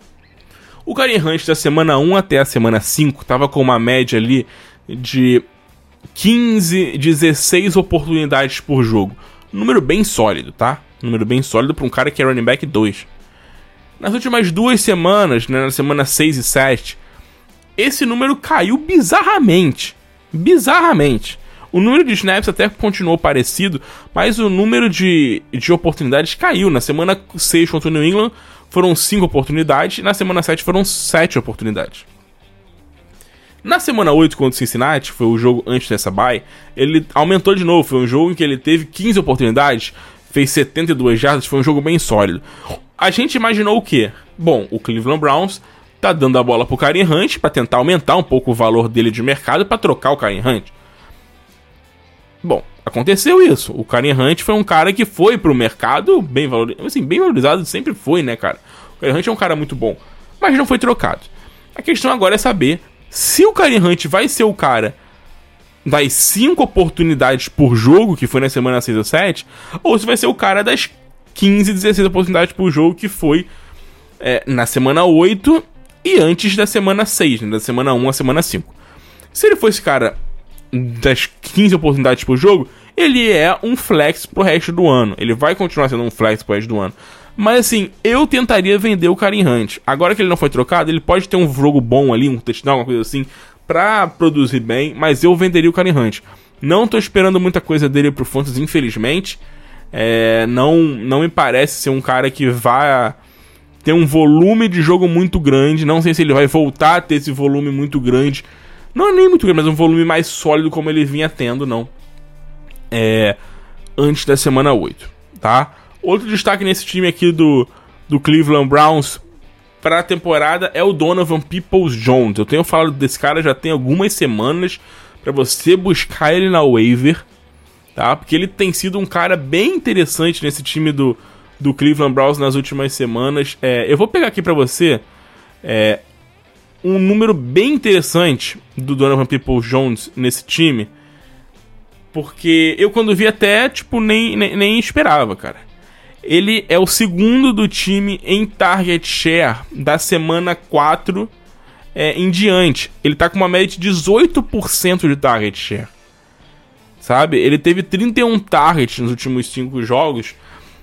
O Kareem Hunt da semana um até a semana cinco estava com uma média ali de quinze, dezesseis oportunidades por jogo. Número bem sólido, tá? Número bem sólido para um cara que é running back dois. Nas últimas duas semanas, né, na semana seis e sete, esse número caiu bizarramente. Bizarramente. O número de snaps até continuou parecido, mas o número de, de oportunidades caiu. Na semana seis contra o New England foram cinco oportunidades, e na semana sete foram sete oportunidades. Na semana oito contra o Cincinnati, foi o jogo antes dessa bye, ele aumentou de novo. Foi um jogo em que ele teve quinze oportunidades, fez setenta e duas jardas, foi um jogo bem sólido. A gente imaginou o quê? Bom, o Cleveland Browns tá dando a bola pro Kareem Hunt pra tentar aumentar um pouco o valor dele de mercado pra trocar o Kareem Hunt. Bom, aconteceu isso. O Kareem Hunt foi um cara que foi pro mercado bem valorizado, assim, bem valorizado, sempre foi, né, cara? O Kareem Hunt é um cara muito bom, mas não foi trocado. A questão agora é saber se o Kareem Hunt vai ser o cara das cinco oportunidades por jogo, que foi na semana seis ou sete, ou se vai ser o cara das quinze, dezesseis oportunidades por jogo, que foi é, na semana oito e antes da semana seis, né, da semana um à semana cinco. Se ele for esse cara das quinze oportunidades por jogo, ele é um flex pro resto do ano. Ele vai continuar sendo um flex pro resto do ano. Mas assim, eu tentaria vender o Kareem Hunt. Agora que ele não foi trocado, ele pode ter um jogo bom ali, um touchdown, alguma coisa assim, pra produzir bem, mas eu venderia o Kareem Hunt. Não tô esperando muita coisa dele pro Fantasy, infelizmente. É, não, não me parece ser um cara que vai ter um volume de jogo muito grande. Não sei se ele vai voltar a ter esse volume muito grande. Não é nem muito grande, mas um volume mais sólido como ele vinha tendo, não. É, antes da semana oito, tá? Outro destaque nesse time aqui do, do Cleveland Browns para a temporada é o Donovan Peoples-Jones. Eu tenho falado desse cara já tem algumas semanas para você buscar ele na waiver, tá? Porque ele tem sido um cara bem interessante nesse time do, do Cleveland Browns nas últimas semanas. É, eu vou pegar aqui para você é, um número bem interessante do Donovan Peoples-Jones nesse time, porque eu quando vi até, tipo, nem, nem, nem esperava, cara. Ele é o segundo do time em target share da semana quatro é, em diante. Ele tá com uma média de dezoito por cento de target share. Sabe? Ele teve trinta e um targets nos últimos cinco jogos.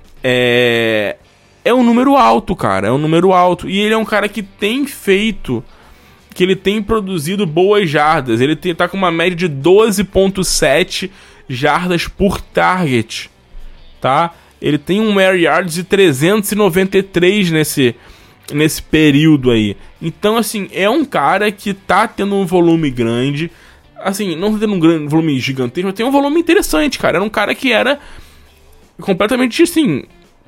É... é um número alto, cara. É um número alto. E ele é um cara que tem feito... que ele tem produzido boas jardas. Ele tem, tá com uma média de doze vírgula sete jardas por target. Tá? Ele tem um air yards de trezentos e noventa e três nesse, nesse período aí. Então, assim, é um cara que tá tendo um volume grande. Assim, não tá tendo um grande volume gigantesco, mas tem um volume interessante, cara. Era um cara que era completamente, assim...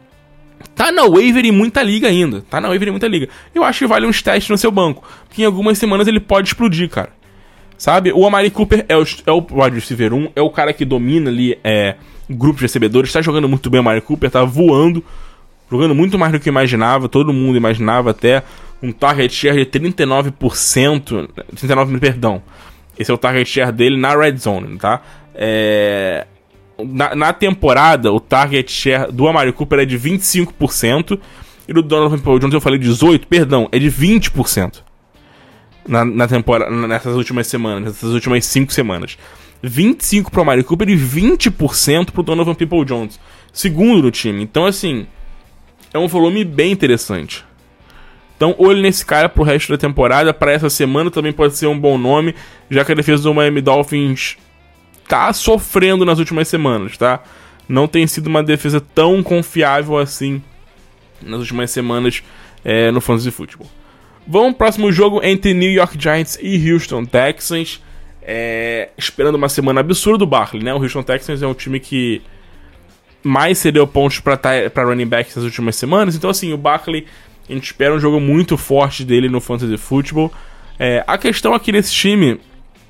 tá na waiver em muita liga ainda. Tá na waiver em muita liga. Eu acho que vale uns testes no seu banco. Porque em algumas semanas ele pode explodir, cara. Sabe? O Amari Cooper é o, é o wide receiver um. É o cara que domina ali é, grupo de recebedores. Tá jogando muito bem o Amari Cooper. Tá voando. Jogando muito mais do que eu imaginava. Todo mundo imaginava até um target share de trinta e nove por cento. trinta e nove por cento, perdão. Esse é o target share dele na red zone, tá? É... Na, na temporada, o target share do Amari Cooper é de vinte e cinco por cento. E do Donovan Peoples-Jones eu falei dezoito por cento, perdão, é de vinte por cento. Na, na temporada, nessas últimas semanas, nessas últimas cinco semanas. vinte e cinco por cento pro Amari Cooper e vinte por cento pro Donovan Peoples-Jones. Segundo no time. Então, assim, é um volume bem interessante. Então, olho nesse cara pro resto da temporada. Para essa semana também pode ser um bom nome, já que a defesa do Miami Dolphins tá sofrendo nas últimas semanas, tá? Não tem sido uma defesa tão confiável assim nas últimas semanas é, no Fantasy Football. Vamos pro próximo jogo entre New York Giants e Houston Texans. É, esperando uma semana absurda do Barkley, né? O Houston Texans é um time que mais cedeu pontos pra, pra running backs nas últimas semanas. Então, assim, o Barkley, a gente espera um jogo muito forte dele no Fantasy Football. É, a questão aqui nesse time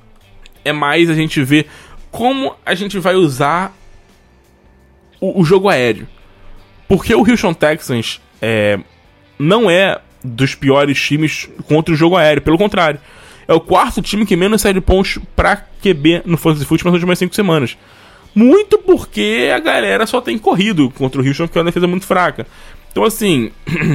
é mais a gente ver como a gente vai usar o, o jogo aéreo. Porque o Houston Texans é, não é dos piores times contra o jogo aéreo. Pelo contrário, é o quarto time que menos cede pontos pra Q B no Fantasy Football nas últimas cinco semanas. Muito porque a galera só tem corrido contra o Houston, porque é uma defesa muito fraca. Então, assim,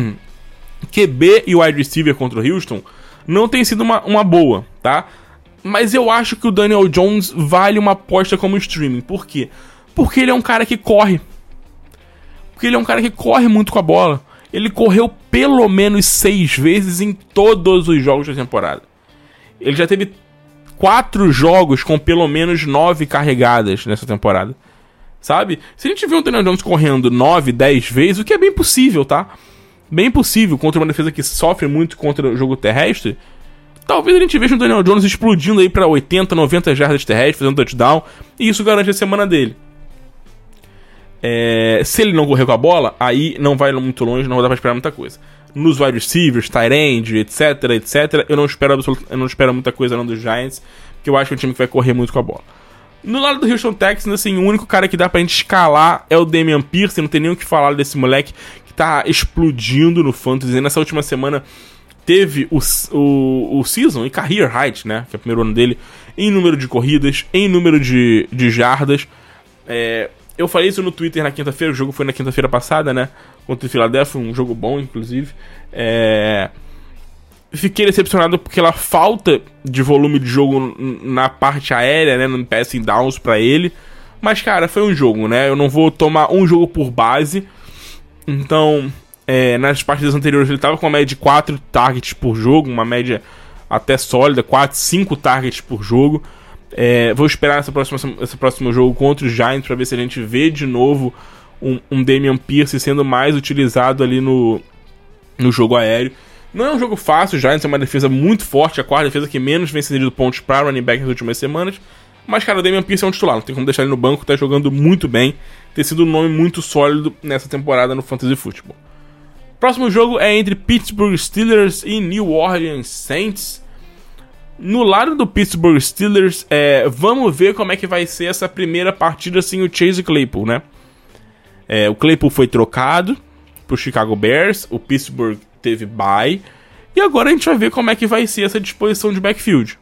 Q B e wide receiver contra o Houston não tem sido uma, uma boa, tá? Mas eu acho que o Daniel Jones vale uma aposta como streaming. Por quê? Porque ele é um cara que corre. Porque ele é um cara que corre muito com a bola. Ele correu pelo menos seis vezes em todos os jogos da temporada. Ele já teve quatro jogos com pelo menos nove carregadas nessa temporada. Sabe? Se a gente vê o Daniel Jones correndo nove, dez vezes, o que é bem possível, tá? Bem possível contra uma defesa que sofre muito contra o jogo terrestre. Talvez a gente veja o Daniel Jones explodindo aí pra oitenta, noventa jardas terrestres, fazendo touchdown, e isso garante a semana dele. É, se ele não correr com a bola, aí não vai muito longe, não vai dar pra esperar muita coisa. Nos wide receivers, tight end, etc, etc, eu não espero absolut- eu não espero muita coisa não dos Giants, porque eu acho que é um time que vai correr muito com a bola. No lado do Houston Texans, assim, o único cara que dá pra gente escalar é o Dameon Pierce, não tem nem o que falar desse moleque que tá explodindo no fantasy. Nessa última semana teve o, o, o season e career height, né, que é o primeiro ano dele, em número de corridas, em número de, de jardas. É... Eu falei isso no Twitter na quinta-feira, o jogo foi na quinta-feira passada, né? Contra o Philadelphia, um jogo bom, inclusive. É... Fiquei decepcionado pela falta de volume de jogo na parte aérea, né? No passing downs pra ele. Mas, cara, foi um jogo, né? Eu não vou tomar um jogo por base. Então, é, nas partidas anteriores ele tava com uma média de quatro targets por jogo, uma média até sólida, quatro, cinco targets por jogo. É, vou esperar essa próxima, esse próximo jogo contra os Giants para ver se a gente vê de novo um, um Dameon Pierce sendo mais utilizado ali no, no jogo aéreo. Não é um jogo fácil, o Giants é uma defesa muito forte, a quarta defesa que menos vem cedido pontos para running back nas últimas semanas. Mas, cara, o Dameon Pierce é um titular, não tem como deixar ele no banco, tá jogando muito bem, tem sido um nome muito sólido nessa temporada no Fantasy Football. Próximo jogo é entre Pittsburgh Steelers e New Orleans Saints. No lado do Pittsburgh Steelers, é, vamos ver como é que vai ser essa primeira partida sem o Chase Claypool, né? É, o Claypool foi trocado pro Chicago Bears, o Pittsburgh teve bye, e agora a gente vai ver como é que vai ser essa disposição de backfield.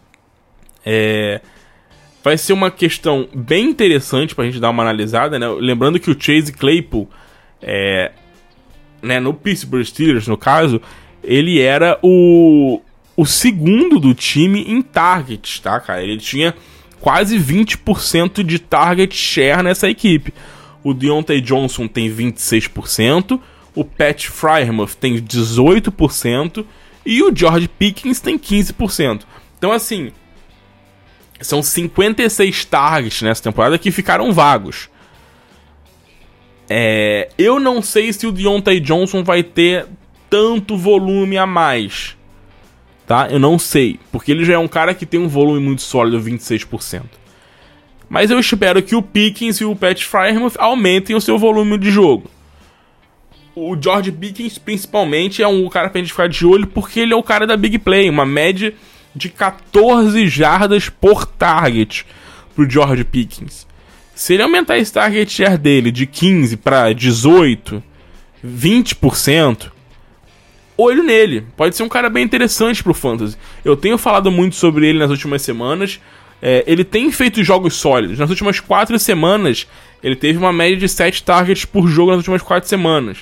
É, vai ser uma questão bem interessante pra gente dar uma analisada, né? Lembrando que o Chase Claypool, é, né, no Pittsburgh Steelers, no caso, ele era o... o segundo do time em targets, tá, cara? Ele tinha quase vinte por cento de target share nessa equipe. O Deontay Johnson tem vinte e seis por cento, o Pat Freiermuth tem dezoito por cento e o George Pickens tem quinze por cento. Então, assim, são cinquenta e seis targets nessa temporada que ficaram vagos. É, eu não sei se o Deontay Johnson vai ter tanto volume a mais. Tá? Eu não sei, porque ele já é um cara que tem um volume muito sólido, vinte e seis por cento. Mas eu espero que o Pickens e o Pat Freiermuth aumentem o seu volume de jogo. O George Pickens, principalmente, é um cara pra gente ficar de olho, porque ele é o cara da Big Play, uma média de catorze jardas por target pro George Pickens. Se ele aumentar esse target share dele de quinze para dezoito, vinte por cento... olho nele, pode ser um cara bem interessante pro Fantasy. Eu tenho falado muito sobre ele nas últimas semanas. É, ele tem feito jogos sólidos. Nas últimas quatro semanas, ele teve uma média de sete targets por jogo nas últimas quatro semanas.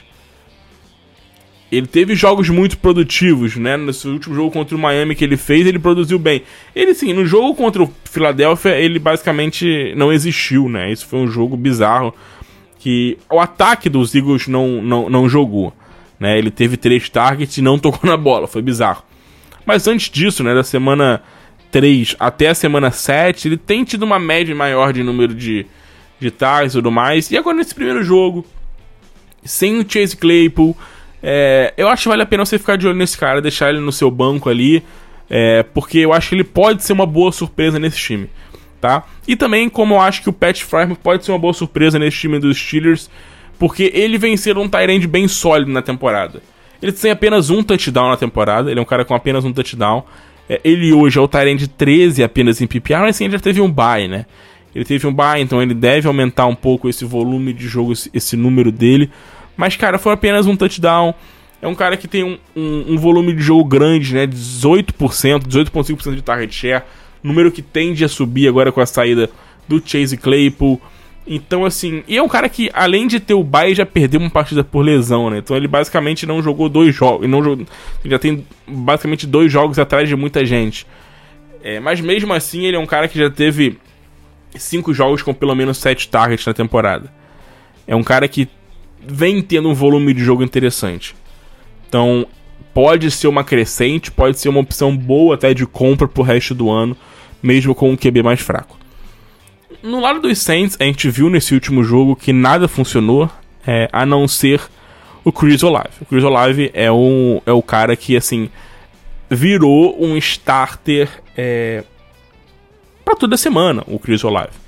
Ele teve jogos muito produtivos, né? Nesse último jogo contra o Miami que ele fez, ele produziu bem. Ele, sim, no jogo contra o Philadelphia, ele basicamente não existiu, né? Isso foi um jogo bizarro, que o ataque dos Eagles não, não, não jogou. Né, ele teve três targets e não tocou na bola, foi bizarro. Mas antes disso, né, da semana três até a semana sete, ele tem tido uma média maior de número de, de targets e tudo mais. E agora nesse primeiro jogo, sem o Chase Claypool, é, eu acho que vale a pena você ficar de olho nesse cara, deixar ele no seu banco ali, é, porque eu acho que ele pode ser uma boa surpresa nesse time, tá? E também como eu acho que o Pat Freiermuth pode ser uma boa surpresa nesse time dos Steelers, porque ele vem ser um tight end bem sólido na temporada. Ele tem apenas um touchdown na temporada, ele é um cara com apenas um touchdown. É, ele hoje é o tight end treze apenas em P P R, mas sim, ele já teve um bye, né? Ele teve um bye, então ele deve aumentar um pouco esse volume de jogo, esse, esse número dele. Mas, cara, foi apenas um touchdown. É um cara que tem um, um, um volume de jogo grande, né? dezoito por cento, dezoito vírgula cinco por cento de target share. Número que tende a subir agora com a saída do Chase Claypool. Então, assim, e é um cara que, além de ter o bye, já perdeu uma partida por lesão, né? Então ele basicamente não jogou dois jogos. Não jogou, já tem basicamente dois jogos atrás de muita gente. É, mas mesmo assim, ele é um cara que já teve cinco jogos com pelo menos sete targets na temporada. É um cara que vem tendo um volume de jogo interessante. Então, pode ser uma crescente, pode ser uma opção boa até de compra pro resto do ano, mesmo com um Q B mais fraco. No lado dos Saints, a gente viu nesse último jogo que nada funcionou, é, a não ser o Chris Olave. O Chris Olave é, um, é o cara que, assim, virou um starter é, para toda semana, o Chris Olave.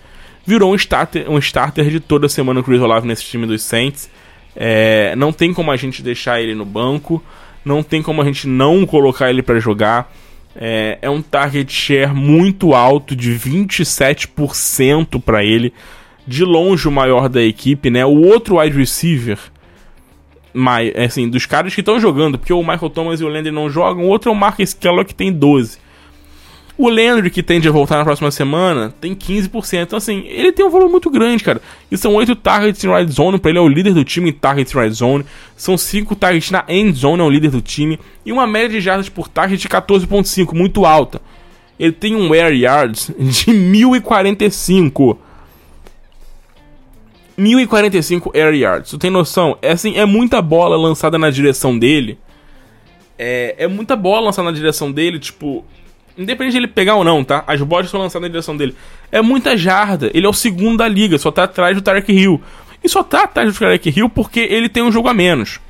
virou um starter, um starter de toda semana o Chris Olave nesse time dos Saints. É, não tem como a gente deixar ele no banco, não tem como a gente não colocar ele para jogar. É, é um target share muito alto, de vinte e sete por cento para ele, de longe o maior da equipe, né? O outro wide receiver, mas, assim, dos caras que estão jogando, porque o Michael Thomas e o Landry não jogam, o outro é o Marcus Kellogg, que tem doze. O Landry, que tende a voltar na próxima semana, tem quinze por cento. Então, assim, ele tem um valor muito grande, cara. E são oito targets em red zone, pra ele é o líder do time em targets em red zone. São cinco targets na end zone, é o líder do time. E uma média de jardas por target de catorze ponto cinco, muito alta. Ele tem um air yards de mil e quarenta e cinco. mil e quarenta e cinco air yards. Tu tem noção? É, assim, é muita bola lançada na direção dele. É, é muita bola lançada na direção dele, tipo... Independente de ele pegar ou não, tá? As bolas são lançadas na direção dele. É muita jarda. Ele é o segundo da liga. Só tá atrás do Tyreek Hill. E só tá atrás do Tyreek Hill porque ele tem um jogo a menos.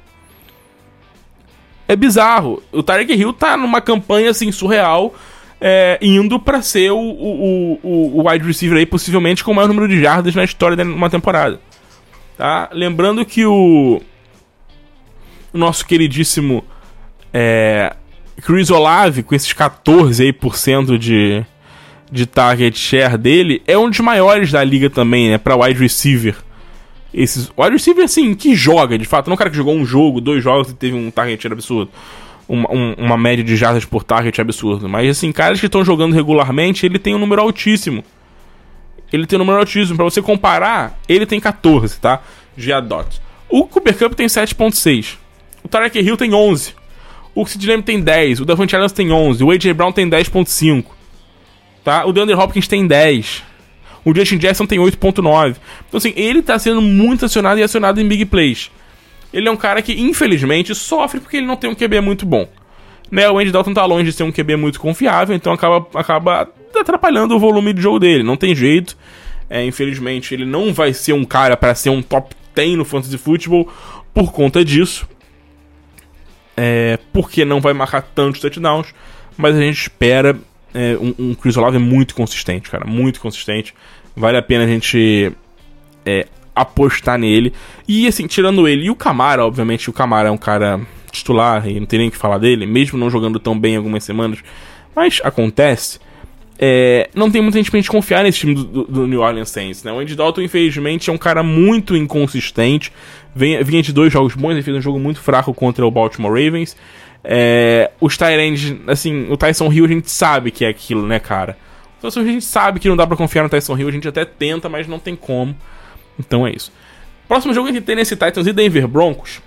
É bizarro. O Tyreek Hill tá numa campanha, assim, surreal. É, indo pra ser o, o, o, o wide receiver aí, possivelmente com o maior número de jardas na história de uma temporada. Tá? Lembrando que o... O nosso queridíssimo... É... Chris Olave, com esses catorze por cento de, de target share dele, é um dos maiores da liga também, né? Pra wide receiver. Esses, wide receiver, assim, que joga, de fato. Não é um cara que jogou um jogo, dois jogos e teve um target share absurdo. Uma, um, uma média de jardas por target absurdo. Mas, assim, caras que estão jogando regularmente, ele tem um número altíssimo. Ele tem um número altíssimo. Pra você comparar, ele tem catorze, tá? De adotes. O Cooper Kupp tem sete ponto seis. O Tyreek Hill tem onze. O Sid Lamb tem dez, o Davante Adams tem onze, o A J Brown tem dez ponto cinco, tá? O DeAndre Hopkins tem dez, o Justin Jackson tem oito ponto nove. Então, assim, ele tá sendo muito acionado e acionado em big plays. Ele é um cara que, infelizmente, sofre porque ele não tem um Q B muito bom, né? O Andy Dalton tá longe de ser um Q B muito confiável, então acaba, acaba atrapalhando o volume de jogo dele. Não tem jeito, é, infelizmente, ele não vai ser um cara para ser um top dez no Fantasy Football por conta disso. É, porque não vai marcar tantos touchdowns, mas a gente espera é, um, um Chris Olave muito consistente, cara, muito consistente. Vale a pena a gente é, apostar nele. E assim, tirando ele e o Kamara, obviamente, o Kamara é um cara titular e não tem nem o que falar dele, mesmo não jogando tão bem algumas semanas, mas acontece. É, não tem muita gente pra gente confiar nesse time do, do, do New Orleans Saints, né? O Andy Dalton, infelizmente, é um cara muito inconsistente. Vem, vinha de dois jogos bons, ele fez um jogo muito fraco contra o Baltimore Ravens. É, os Tyrants, assim, o Tyson Hill a gente sabe que é aquilo, né, cara? Então, a gente sabe que não dá pra confiar no Tyson Hill, a gente até tenta, mas não tem como. Então é isso. Próximo jogo entre Tennessee Titans e Denver Broncos.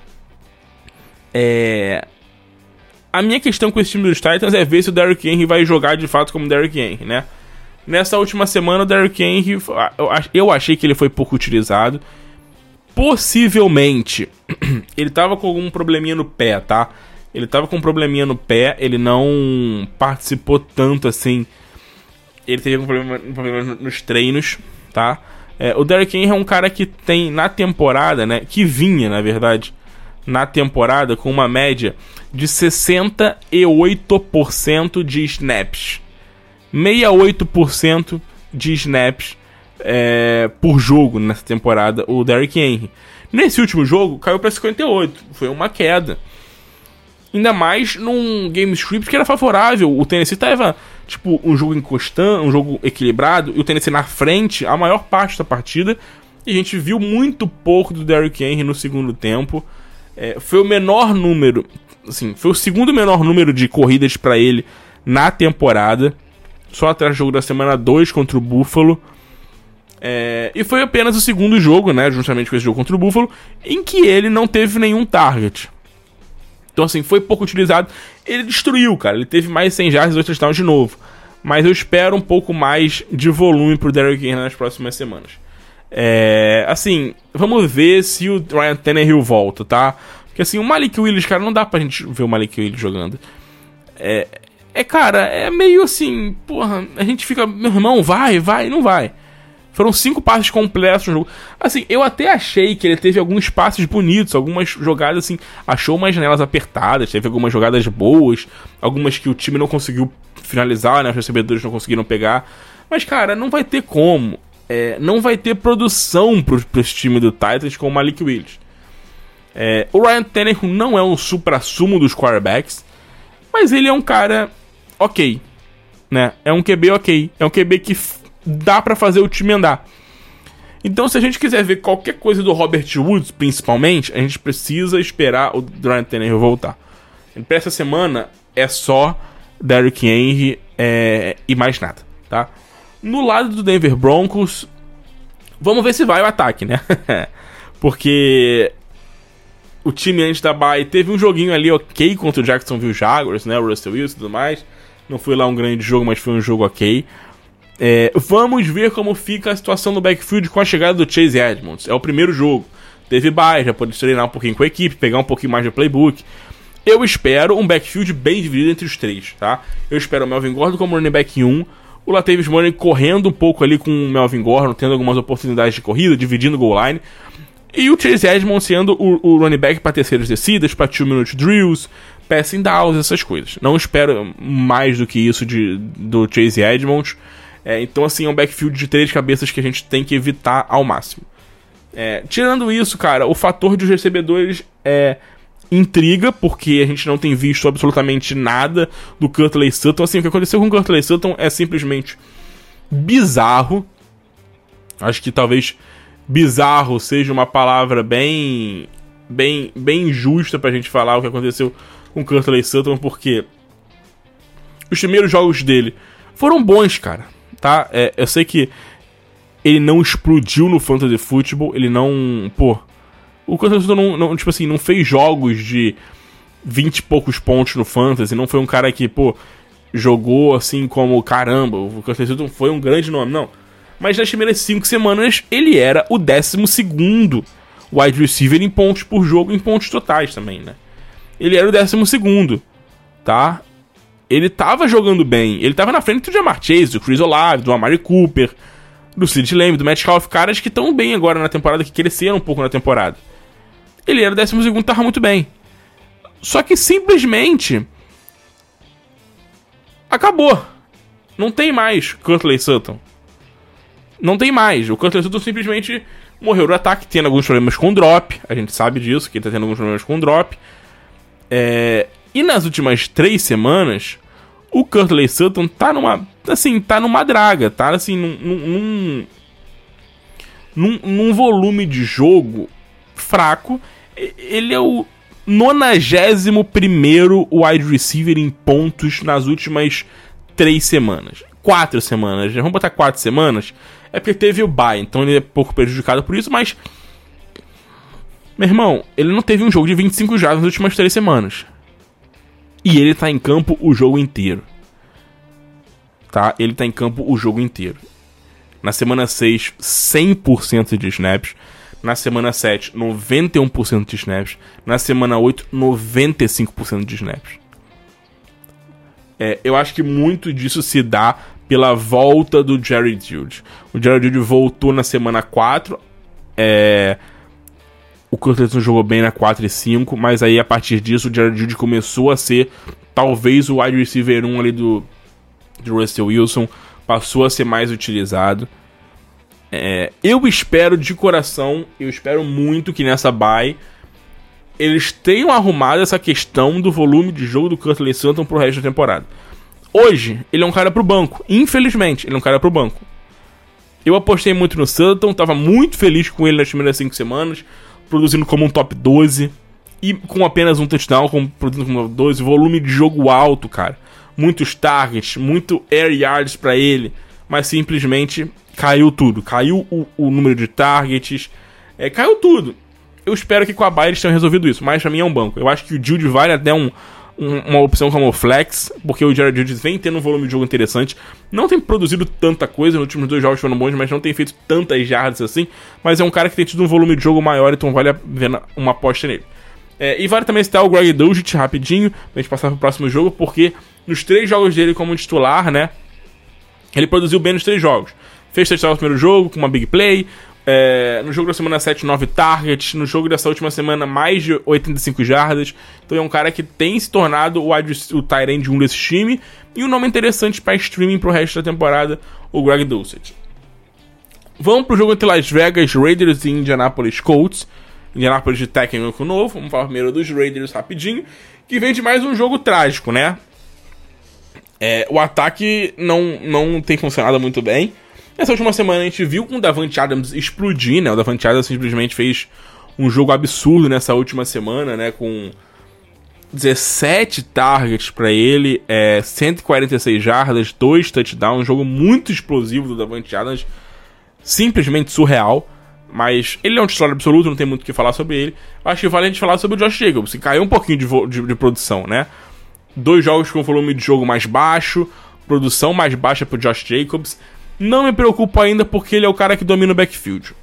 É... A minha questão com esse time dos Titans é ver se o Derrick Henry vai jogar de fato como Derrick Henry, né? Nessa última semana o Derrick Henry, eu achei que ele foi pouco utilizado. Possivelmente, ele tava com algum probleminha no pé, tá? Ele tava com um probleminha no pé, ele não participou tanto assim. Ele teve um problema, um problema nos treinos, tá? É, o Derrick Henry é um cara que tem na temporada, né? Que vinha, na verdade, na temporada com uma média de sessenta e oito por cento de snaps. sessenta e oito por cento de snaps é, por jogo nessa temporada, o Derrick Henry. Nesse último jogo, caiu para cinquenta e oito. Foi uma queda. Ainda mais num game script que era favorável. O Tennessee tava, tipo, um jogo encostando, um jogo equilibrado, e o Tennessee na frente a maior parte da partida. E a gente viu muito pouco do Derrick Henry no segundo tempo. É, foi o menor número, assim, foi o segundo menor número de corridas para ele na temporada, só atrás do jogo da semana dois contra o Buffalo. É, e foi apenas o segundo jogo, né, justamente com esse jogo contra o Buffalo, em que ele não teve nenhum target. Então, assim, foi pouco utilizado. Ele destruiu, cara, ele teve mais cem jardas e dois touchdowns de novo. Mas eu espero um pouco mais de volume pro Derrick Henry nas próximas semanas. É, assim, vamos ver se o Ryan Tannehill volta, tá? Porque assim, o Malik Willis, cara, não dá pra gente ver o Malik Willis jogando. É, é cara, é meio assim, porra, a gente fica, meu irmão, vai, vai, não vai. Foram cinco passes completos no jogo. Assim, eu até achei que ele teve alguns passes bonitos, algumas jogadas assim, achou umas janelas apertadas, teve algumas jogadas boas, algumas que o time não conseguiu finalizar, né, os recebedores não conseguiram pegar. Mas, cara, não vai ter como. é, não vai ter produção para esse time do Titans com o Malik Willis. É, o Ryan Tannehill não é um supra-sumo dos quarterbacks, mas ele é um cara ok, né? É um Q B ok, é um Q B que f- dá pra fazer o time andar. Então, se a gente quiser ver qualquer coisa do Robert Woods, principalmente, a gente precisa esperar o Ryan Tannehill voltar. Pra essa semana é só Derrick Henry é, e mais nada, tá? No lado do Denver Broncos, vamos ver se vai o ataque, né? Porque o time antes da bye teve um joguinho ali ok contra o Jacksonville Jaguars, né? O Russell Wilson e tudo mais. Não foi lá um grande jogo, mas foi um jogo ok. É, vamos ver como fica a situação no backfield com a chegada do Chase Edmonds. É o primeiro jogo. Teve bye, já pode treinar um pouquinho com a equipe, pegar um pouquinho mais de playbook. Eu espero um backfield bem dividido entre os três, tá? Eu espero o Melvin Gordon como running back um, o Latavius Murray correndo um pouco ali com o Melvin Gordon, tendo algumas oportunidades de corrida, dividindo o goal line. E o Chase Edmonds sendo o, o running back para terceiras descidas, para two minute drills, passing downs, essas coisas. Não espero mais do que isso de, do Chase Edmonds. É, então, assim, é um backfield de três cabeças que a gente tem que evitar ao máximo. É, tirando isso, cara, o fator dos recebedores é intriga, porque a gente não tem visto absolutamente nada do Courtland Sutton. Assim, o que aconteceu com o Courtland Sutton é simplesmente bizarro. Acho que talvez bizarro seja uma palavra bem bem, bem justa pra gente falar o que aconteceu com o Courtland Sutton, porque os primeiros jogos dele foram bons, cara, tá? É, eu sei que ele não explodiu no Fantasy Football, ele não, pô, o Courtland Sutton não, não, tipo assim, não fez jogos de vinte e poucos pontos no Fantasy, não foi um cara que, pô, jogou assim como, caramba, o Courtland Sutton foi um grande nome, não. Mas nas primeiras cinco semanas ele era o décimo segundo wide receiver em pontos por jogo, em pontos totais também, né? Ele era o décimo segundo, tá? Ele tava jogando bem, ele tava na frente do Ja'Marr Chase, do Chris Olave, do Amari Cooper, do CeeDee Lamb, do Metcalf, caras que estão bem agora na temporada, que cresceram um pouco na temporada. Ele era o décimo segundo, tava muito bem. Só que simplesmente acabou. Não tem mais Courtland Sutton. Não tem mais. O Courtland Sutton simplesmente morreu no ataque, tendo alguns problemas com drop. A gente sabe disso, que ele tá tendo alguns problemas com drop. É... E nas últimas três semanas, o Courtland Sutton tá numa... Assim, tá numa draga. Tá, assim, num... Num, num, num volume de jogo fraco. Ele é o nonagésimo primeiro wide receiver em pontos nas últimas três semanas. Quatro semanas. Vamos botar quatro semanas. É porque teve o bye, então ele é pouco prejudicado por isso, mas... Meu irmão, ele não teve um jogo de vinte e cinco jardas nas últimas três semanas. E ele tá em campo o jogo inteiro. Tá? Ele tá em campo o jogo inteiro. Na semana seis, cem por cento de snaps. Na semana sete, noventa e um por cento de snaps. Na semana oito, noventa e cinco por cento de snaps. É, eu acho que muito disso se dá pela volta do Jerry Jeudy. O Jerry Jeudy voltou na semana quatro. É... O Courtland Sutton jogou bem na quatro e cinco, mas aí a partir disso o Jerry Jeudy começou a ser talvez o wide receiver um ali do, do Russell Wilson. Passou a ser mais utilizado. É... Eu espero de coração, eu espero muito que nessa bye eles tenham arrumado essa questão do volume de jogo do Courtland Sutton pro resto da temporada. Hoje, ele é um cara pro banco. Infelizmente, ele é um cara pro banco. Eu apostei muito no Sutton, tava muito feliz com ele nas primeiras cinco semanas, produzindo como um top doze, e com apenas um touchdown, com, produzindo como doze, volume de jogo alto, cara. Muitos targets, muito air yards pra ele, mas simplesmente caiu tudo. Caiu o, o número de targets, é, caiu tudo. Eu espero que com a bye eles tenham resolvido isso, mas pra mim é um banco. Eu acho que o Jeudy vale até um, um, uma opção como flex, porque o Jerry Jeudy vem tendo um volume de jogo interessante. Não tem produzido tanta coisa, nos últimos dois jogos foram bons, mas não tem feito tantas jardas assim. Mas é um cara que tem tido um volume de jogo maior, então vale a pena uma aposta nele. É, e vale também citar o Greg Dulcich rapidinho, pra gente passar pro próximo jogo, porque nos três jogos dele como titular, né, ele produziu bem nos três jogos. Fez touchdown no primeiro jogo, com uma big play. É, no jogo da semana sete, nove targets. No jogo dessa última semana, mais de oitenta e cinco jardas. Então é um cara que tem se tornado o, o tight end um desse time. E um nome interessante para streaming pro resto da temporada, o Greg Dulcich. Vamos pro jogo entre Las Vegas Raiders e Indianapolis Colts. Indianapolis de técnico novo. Vamos falar primeiro dos Raiders rapidinho, que vem de mais um jogo trágico, né? É, o ataque não, não tem funcionado muito bem. Nessa última semana a gente viu com o Davante Adams explodir, né? O Davante Adams simplesmente fez um jogo absurdo nessa última semana, né? Com dezessete targets pra ele, é, cento e quarenta e seis jardas, dois touchdowns, um jogo muito explosivo do Davante Adams, simplesmente surreal. Mas ele é um titular absoluto, não tem muito o que falar sobre ele. Acho que vale a gente falar sobre o Josh Jacobs, que caiu um pouquinho de, vo- de, de produção, né? Dois jogos com volume de jogo mais baixo, produção mais baixa pro Josh Jacobs. Não me preocupo ainda porque ele é o cara que domina o backfield.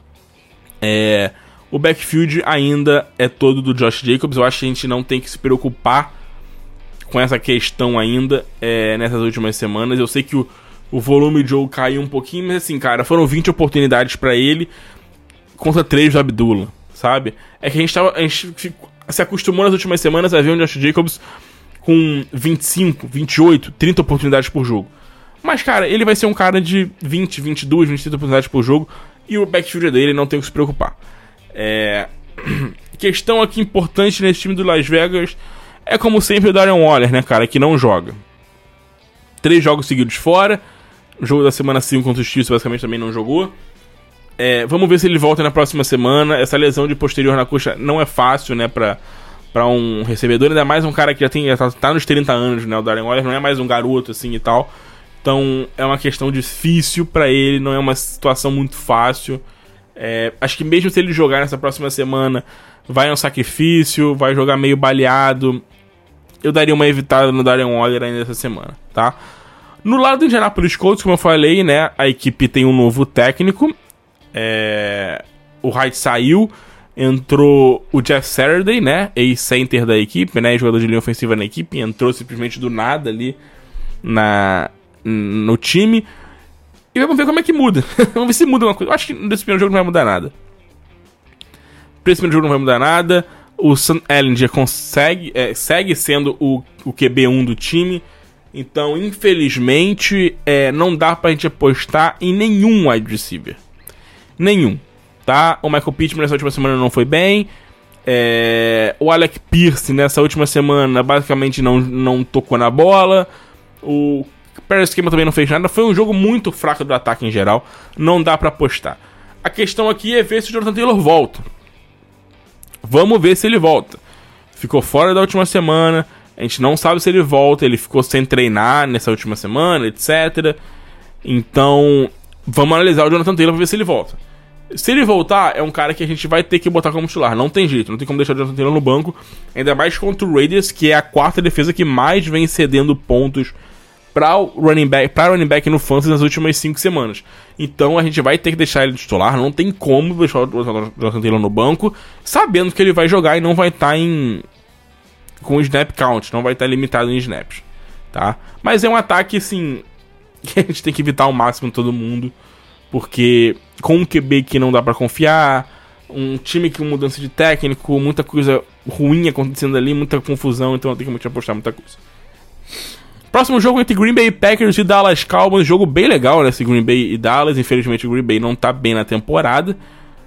É, o backfield ainda é todo do Josh Jacobs. Eu acho que a gente não tem que se preocupar com essa questão ainda é, nessas últimas semanas. Eu sei que o, o volume de jogo caiu um pouquinho, mas assim, cara, foram vinte oportunidades pra ele contra três do Abdullah, sabe? É que a gente, tava, a gente ficou, se acostumou nas últimas semanas a ver o Josh Jacobs com vinte e cinco, vinte e oito, trinta oportunidades por jogo. Mas, cara, ele vai ser um cara de vinte, vinte e duas, vinte e três oportunidades por jogo e o backfield dele não tem que se preocupar. É... Questão aqui importante nesse time do Las Vegas é, como sempre, o Darren Waller, né, cara, que não joga. Três jogos seguidos fora. O jogo da semana cinco contra os Chiefs basicamente também não jogou. É, vamos ver se ele volta na próxima semana. Essa lesão de posterior na coxa não é fácil, né, pra, pra um recebedor. Ainda mais um cara que já, tem, já tá, tá nos trinta anos, né? O Darren Waller não é mais um garoto assim e tal. Então é uma questão difícil pra ele, não é uma situação muito fácil. É, acho que mesmo se ele jogar nessa próxima semana, vai um sacrifício, vai jogar meio baleado. Eu daria uma evitada no Darren Waller ainda essa semana, tá? No lado do Indianapolis Colts, como eu falei, né, a equipe tem um novo técnico. É, o Wright saiu, entrou o Jeff Saturday, né, ex-center da equipe, né, jogador de linha ofensiva na equipe, entrou simplesmente do nada ali na, no time. E vamos ver como é que muda. Vamos ver se muda uma coisa. Eu acho que nesse primeiro jogo não vai mudar nada. Pra esse primeiro jogo não vai mudar nada. O Sam Ehlinger consegue, é, segue sendo o, o Q B um do time. Então, infelizmente, é, não dá pra gente apostar em nenhum wide receiver. Nenhum, tá? O Michael Pittman nessa última semana não foi bem. É, o Alec Pierce nessa última semana basicamente não, não tocou na bola. O Paris Campbell também não fez nada. Foi um jogo muito fraco do ataque em geral. Não dá pra apostar. A questão aqui é ver se o Jonathan Taylor volta. Vamos ver se ele volta. Ficou fora da última semana. A gente não sabe se ele volta. Ele ficou sem treinar nessa última semana, etcétera. Então, vamos analisar o Jonathan Taylor pra ver se ele volta. Se ele voltar, é um cara que a gente vai ter que botar como titular. Não tem jeito, não tem como deixar o Jonathan Taylor no banco. Ainda mais contra o Raiders, que é a quarta defesa que mais vem cedendo pontos para o running back, para running back no fantasy nas últimas cinco semanas. Então a gente vai ter que deixar ele titular. Não tem como deixar o Jonathan Taylor no banco, sabendo que ele vai jogar e não vai estar tá em com snap count, não vai estar tá limitado em snaps, tá? Mas é um ataque, assim, que a gente tem que evitar ao máximo todo mundo, porque com um Q B que não dá pra confiar, um time com mudança de técnico, muita coisa ruim acontecendo ali, muita confusão, então eu tenho que muito apostar muita coisa. Próximo jogo entre Green Bay Packers e Dallas Cowboys, jogo bem legal, né, esse Green Bay e Dallas. Infelizmente o Green Bay não tá bem na temporada,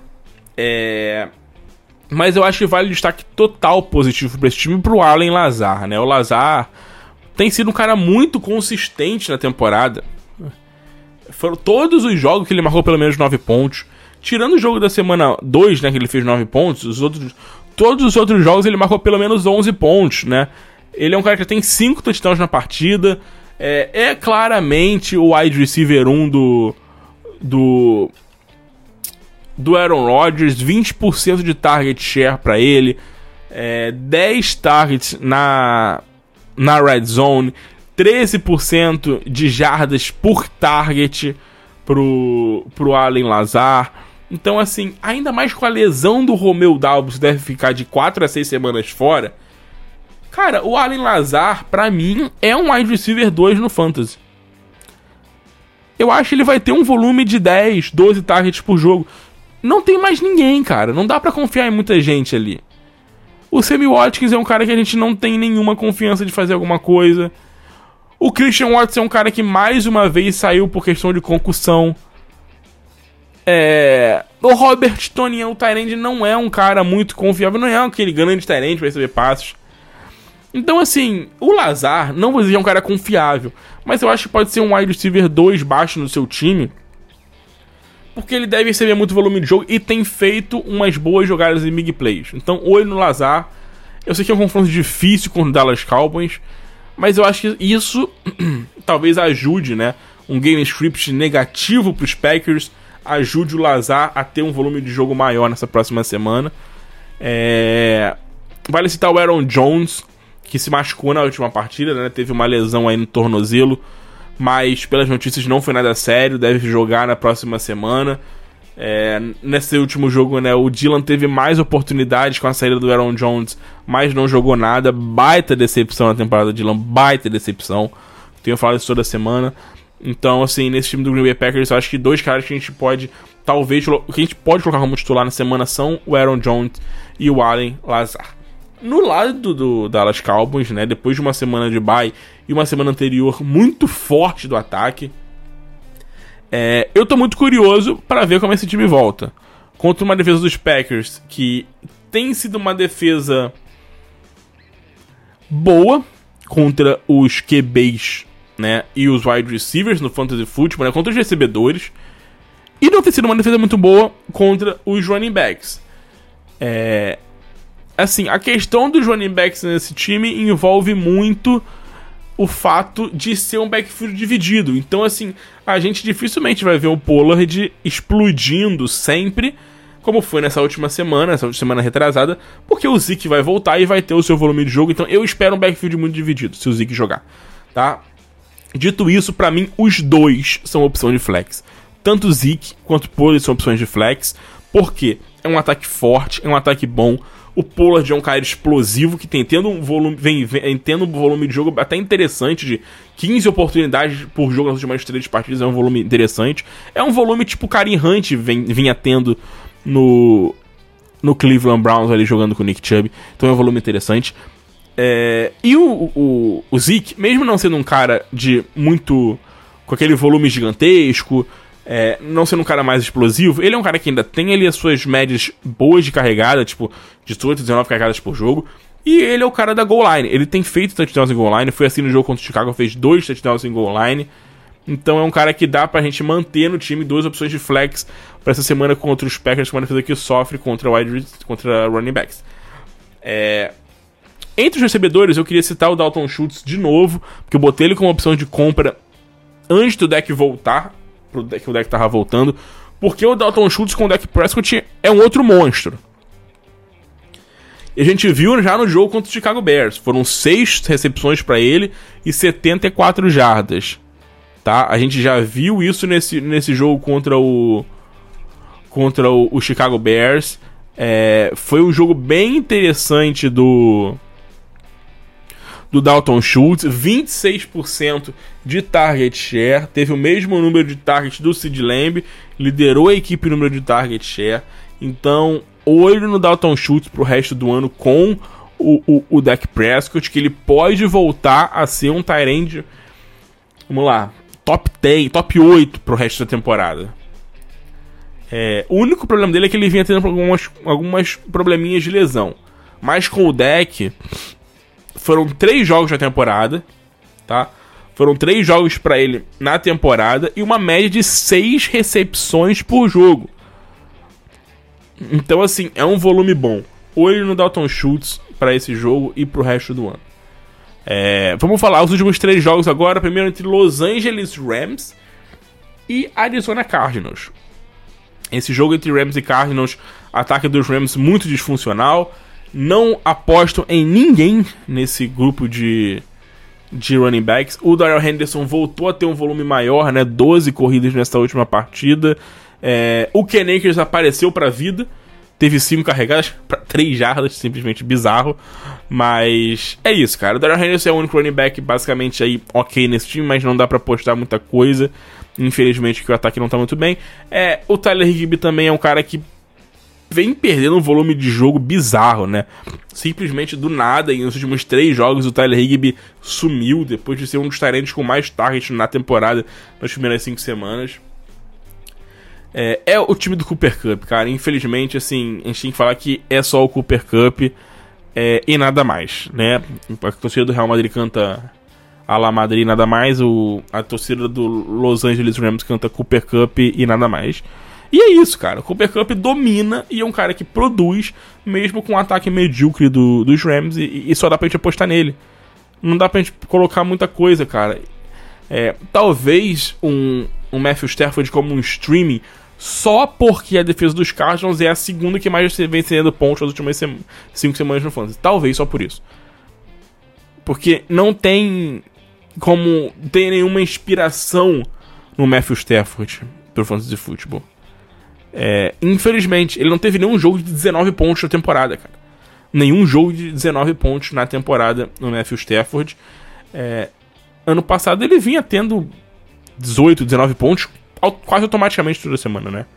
é... mas eu acho que vale destaque total positivo pra esse time e pro Allen Lazard, né? O Lazard tem sido um cara muito consistente na temporada. Foram todos os jogos que ele marcou pelo menos nove pontos. Tirando o jogo da semana dois, né, que ele fez nove pontos, os outros, todos os outros jogos ele marcou pelo menos onze pontos, né? Ele é um cara que tem cinco touchdowns na partida. É, é claramente o wide receiver um do... do... do Aaron Rodgers. Vinte por cento de target share pra ele. É, dez targets na, na red zone. treze por cento de jardas por target pro, pro Allen Lazard. Então, assim, ainda mais com a lesão do Romeo Doubs, que deve ficar de quatro a seis semanas fora. Cara, o Allen Lazard, pra mim, é um wide receiver dois no Fantasy. Eu acho que ele vai ter um volume de dez, doze targets por jogo. Não tem mais ninguém, cara. Não dá pra confiar em muita gente ali. O Sammy Watkins é um cara que a gente não tem nenhuma confiança de fazer alguma coisa. O Christian Watson é um cara que mais uma vez saiu por questão de concussão. É... O Robert Tonyan, o tight end, não é um cara muito confiável, não é aquele grande tight end pra receber passos. Então, assim, o Lazar não vou dizer que é um cara confiável, mas eu acho que pode ser um wide receiver dois baixo no seu time, porque ele deve receber muito volume de jogo e tem feito umas boas jogadas em big plays. Então, olho no Lazar. Eu sei que é um confronto difícil com o Dallas Cowboys, mas eu acho que isso talvez ajude, né? Um game script negativo para os Packers ajude o Lazar a ter um volume de jogo maior nessa próxima semana. É... Vale citar o Aaron Jones, que se machucou na última partida, né? Teve uma lesão aí no tornozelo, mas pelas notícias não foi nada sério, deve jogar na próxima semana. É... Nesse último jogo, né, o Dylan teve mais oportunidades com a saída do Aaron Jones, mas não jogou nada. Baita decepção na temporada do Dylan, baita decepção. Tenho falado isso toda semana. Então, assim, nesse time do Green Bay Packers, eu acho que dois caras que a gente pode, talvez, que a gente pode colocar como titular na semana são o Aaron Jones e o Allen Lazar. No lado do Dallas Cowboys, né, depois de uma semana de bye e uma semana anterior muito forte do ataque, é, eu tô muito curioso para ver como esse time volta. Contra uma defesa dos Packers que tem sido uma defesa boa contra os Q Bs, né, e os wide receivers no fantasy football, né, contra os recebedores, e não tem sido uma defesa muito boa contra os running backs. É, assim, a questão dos running backs nesse time envolve muito o fato de ser um backfield dividido. Então, assim, a gente dificilmente vai ver o Pollard explodindo sempre, como foi nessa última semana, essa última semana retrasada, porque o Zeke vai voltar e vai ter o seu volume de jogo. Então, eu espero um backfield muito dividido, se o Zeke jogar, tá? Dito isso, pra mim, os dois são opção de flex. Tanto o Zeke quanto o Pollard são opções de flex, porque é um ataque forte, é um ataque bom. O Pollard é um cara explosivo que tem tendo um volume, vem, vem tendo um volume de jogo até interessante, de quinze oportunidades por jogo nas últimas três partidas, é um volume interessante. É um volume tipo o Kareem Hunt vem, vinha tendo no, no Cleveland Browns ali jogando com o Nick Chubb, então é um volume interessante. É, e o, o, o Zeke, mesmo não sendo um cara de muito, com aquele volume gigantesco, é, não sendo um cara mais explosivo, ele é um cara que ainda tem ali as suas médias boas de carregada, tipo dezoito, dezenove carregadas por jogo, e ele é o cara da goal line. Ele tem feito touchdowns em goal line, foi assim no jogo contra o Chicago, fez dois touchdowns em goal line. Então é um cara que dá pra gente manter no time duas opções de flex pra essa semana contra os Packers, que é uma defesa que sofre contra, wide, contra running backs. É... Entre os recebedores, eu queria citar o Dalton Schultz de novo, porque eu botei ele como opção de compra antes do deck voltar, pro deck, que o deck tava voltando, porque o Dalton Schultz com o Dak Prescott é um outro monstro. E a gente viu já no jogo contra o Chicago Bears, foram seis recepções para ele e setenta e quatro jardas, tá? A gente já viu isso nesse, nesse jogo contra o contra o, o Chicago Bears. É, foi um jogo bem interessante do do Dalton Schultz, vinte e seis por cento de target share, teve o mesmo número de targets do Sid Lamb, liderou a equipe no número de target share. Então, olho no Dalton Schultz pro resto do ano com o, o, o Dak Prescott, que ele pode voltar a ser um tight end, vamos lá, top dez, top oito pro resto da temporada. É, o único problema dele é que ele vinha tendo algumas, algumas probleminhas de lesão, mas com o Dak foram três jogos na temporada, tá? Foram três jogos pra ele na temporada e uma média de seis recepções por jogo. Então, assim, é um volume bom. Olho no Dalton Schultz pra esse jogo e pro resto do ano. É, vamos falar os últimos três jogos agora. Primeiro entre Los Angeles Rams e Arizona Cardinals. Esse jogo entre Rams e Cardinals, ataque dos Rams muito disfuncional. Não aposto em ninguém nesse grupo de, de running backs. O Darrell Henderson voltou a ter um volume maior, né? doze corridas nessa última partida. É, o Ken Akers apareceu pra vida. Teve cinco carregadas para três jardas, simplesmente bizarro. Mas é isso, cara. O Darrell Henderson é o único running back basicamente aí ok nesse time, mas não dá pra apostar muita coisa. Infelizmente que o ataque não tá muito bem. É, o Tyler Higbee também é um cara que vem perdendo um volume de jogo bizarro, né? Simplesmente do nada, e nos últimos três jogos o Tyler Higbee sumiu, depois de ser um dos talentos com mais targets na temporada, nas primeiras cinco semanas. É, é o time do Cooper Kupp, cara. Infelizmente, assim, a gente tem que falar que é só o Cooper Kupp é, e nada mais, né? A torcida do Real Madrid canta a la Madrid e nada mais, o, a torcida do Los Angeles Rams canta Cooper Kupp e nada mais. E é isso, cara. O Cooper Kupp domina e é um cara que produz, mesmo com um ataque medíocre do, dos Rams, e, e só dá pra gente apostar nele. Não dá pra gente colocar muita coisa, cara. É, talvez um, um Matthew Stafford como um streaming, só porque a defesa dos Cardinals é a segunda que mais vem sendo pontos nas últimas sem, cinco semanas no Fantasy. Talvez só por isso. Porque não tem como ter nenhuma inspiração no Matthew Stafford pro Fantasy Football. É, infelizmente, ele não teve nenhum jogo de dezenove pontos na temporada, cara. Nenhum jogo de dezenove pontos na temporada no Matthew Stafford. É, ano passado ele vinha tendo dezoito, dezenove pontos quase automaticamente toda semana, né?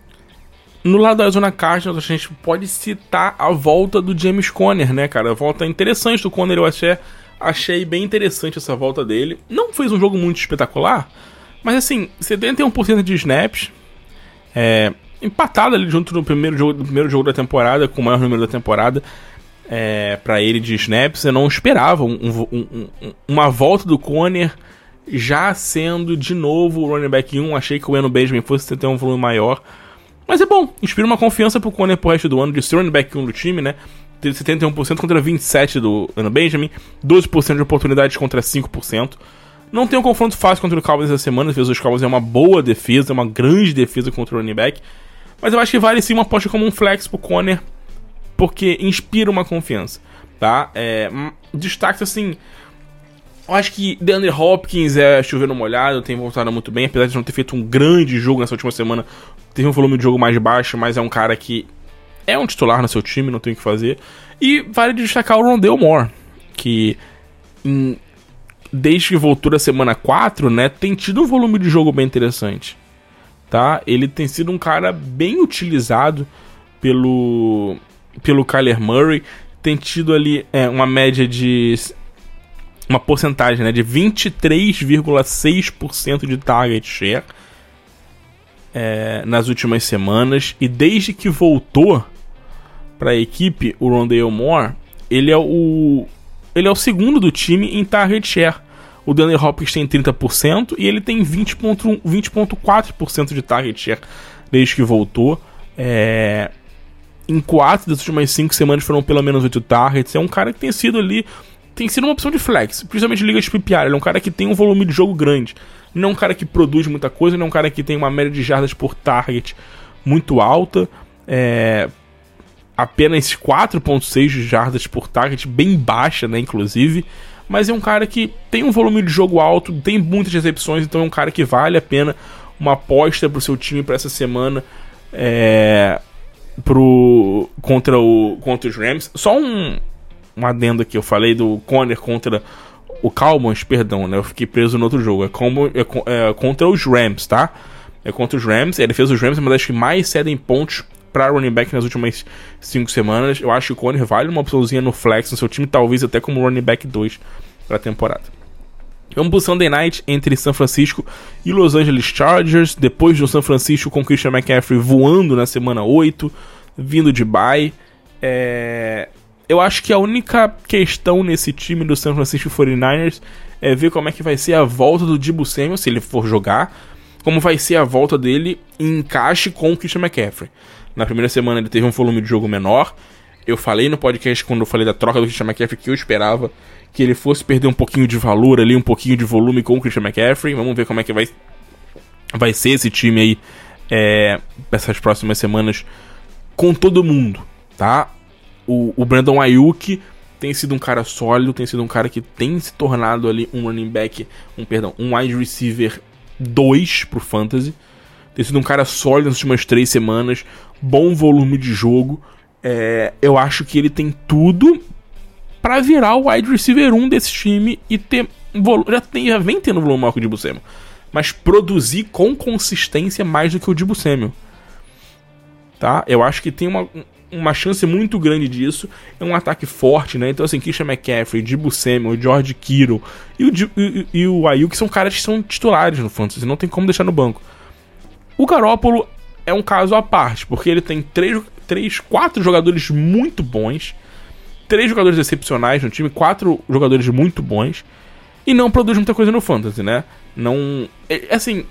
No lado da Arizona Cardinals, a gente pode citar a volta do James Conner, né, cara? A volta interessante do Conner, eu achei, achei bem interessante essa volta dele. Não fez um jogo muito espetacular, mas assim, setenta e um por cento de snaps, é, empatado ali junto no primeiro jogo, no primeiro jogo da temporada, com o maior número da temporada, é, pra ele de snaps. Eu não esperava um, um, um, uma volta do Conner já sendo de novo o running back um. Achei que o Eno Benjamin fosse ter um volume maior, mas é bom, inspira uma confiança pro Conner pro resto do ano de ser running back um do time, né? Teve setenta e um por cento contra vinte e sete por cento do Eno Benjamin, doze por cento de oportunidades contra cinco por cento. Não tem um confronto fácil contra o Cowboys essa semana. A defesa dos Cowboys é uma boa defesa, é uma grande defesa contra o running back, mas eu acho que vale sim uma aposta como um flex pro Conner, porque inspira uma confiança, tá? É, destaque assim, eu acho que DeAndre Hopkins é chovendo molhado, tem voltado muito bem, apesar de não ter feito um grande jogo nessa última semana, teve um volume de jogo mais baixo, mas é um cara que é um titular no seu time, não tem o que fazer. E vale destacar o Rondale Moore, que em, desde que voltou da semana quatro, né, tem tido um volume de jogo bem interessante, tá? Ele tem sido um cara bem utilizado pelo, pelo Kyler Murray, tem tido ali é, uma média de... uma porcentagem, né, de vinte e três vírgula seis por cento de target share é, nas últimas semanas. E desde que voltou para a equipe, o Rondale Moore, ele é o ele é o segundo do time em target share. O DeAndre Hopkins tem trinta por cento e ele tem vinte vírgula quatro por cento de target share desde que voltou. É, em quatro das últimas cinco semanas foram pelo menos oito targets. É um cara que tem sido ali, tem sido uma opção de flex, principalmente em ligas de P P R. Ele é um cara que tem um volume de jogo grande, não é um cara que produz muita coisa, não é um cara que tem uma média de jardas por target muito alta, é, apenas quatro vírgula seis de jardas por target, bem baixa, né, inclusive, mas é um cara que tem um volume de jogo alto, tem muitas recepções, então é um cara que vale a pena uma aposta pro seu time para essa semana, é, pro, contra, o, contra os Rams. Só um um adendo aqui, eu falei do Conner contra o Cowboys, perdão, né, eu fiquei preso no outro jogo, é, como, é, é contra os Rams, tá? É contra os Rams, ele fez os Rams, uma das que mais cedem pontos para running back nas últimas cinco semanas. Eu acho que o Conner vale uma opçãozinha no flex no seu time, talvez até como running back dois para a temporada. Vamos pro Sunday Night entre São Francisco e Los Angeles Chargers, depois do São Francisco com Christian McCaffrey voando na semana oito, vindo de bye. É... Eu acho que a única questão nesse time do San Francisco forty-niners é ver como é que vai ser a volta do Deebo Samuel, se ele for jogar, como vai ser a volta dele em encaixe com o Christian McCaffrey. Na primeira semana ele teve um volume de jogo menor. Eu falei no podcast, quando eu falei da troca do Christian McCaffrey, que eu esperava que ele fosse perder um pouquinho de valor ali, um pouquinho de volume com o Christian McCaffrey. Vamos ver como é que vai, vai ser esse time aí é, essas próximas semanas com todo mundo, tá? O, o Brandon Ayuk tem sido um cara sólido, tem sido um cara que tem se tornado ali um running back, um, perdão, um wide receiver dois pro Fantasy. Tem sido um cara sólido nas últimas três semanas, bom volume de jogo. É, eu acho que ele tem tudo pra virar o wide receiver um desse time e ter volume, já, tem, já vem tendo volume maior que o Deebo Samuel, mas produzir com consistência mais do que o Deebo Samuel, tá? Eu acho que tem uma... uma chance muito grande disso. É um ataque forte, né? Então assim, Christian McCaffrey, Deebo Samuel, George Kittle e o, e, e o Ayuk são caras que são titulares no Fantasy, não tem como deixar no banco. O Garoppolo é um caso à parte, porque ele tem três, três, quatro jogadores muito bons, três jogadores excepcionais no time, quatro jogadores muito bons, e não produz muita coisa no Fantasy, né? Não... É, assim,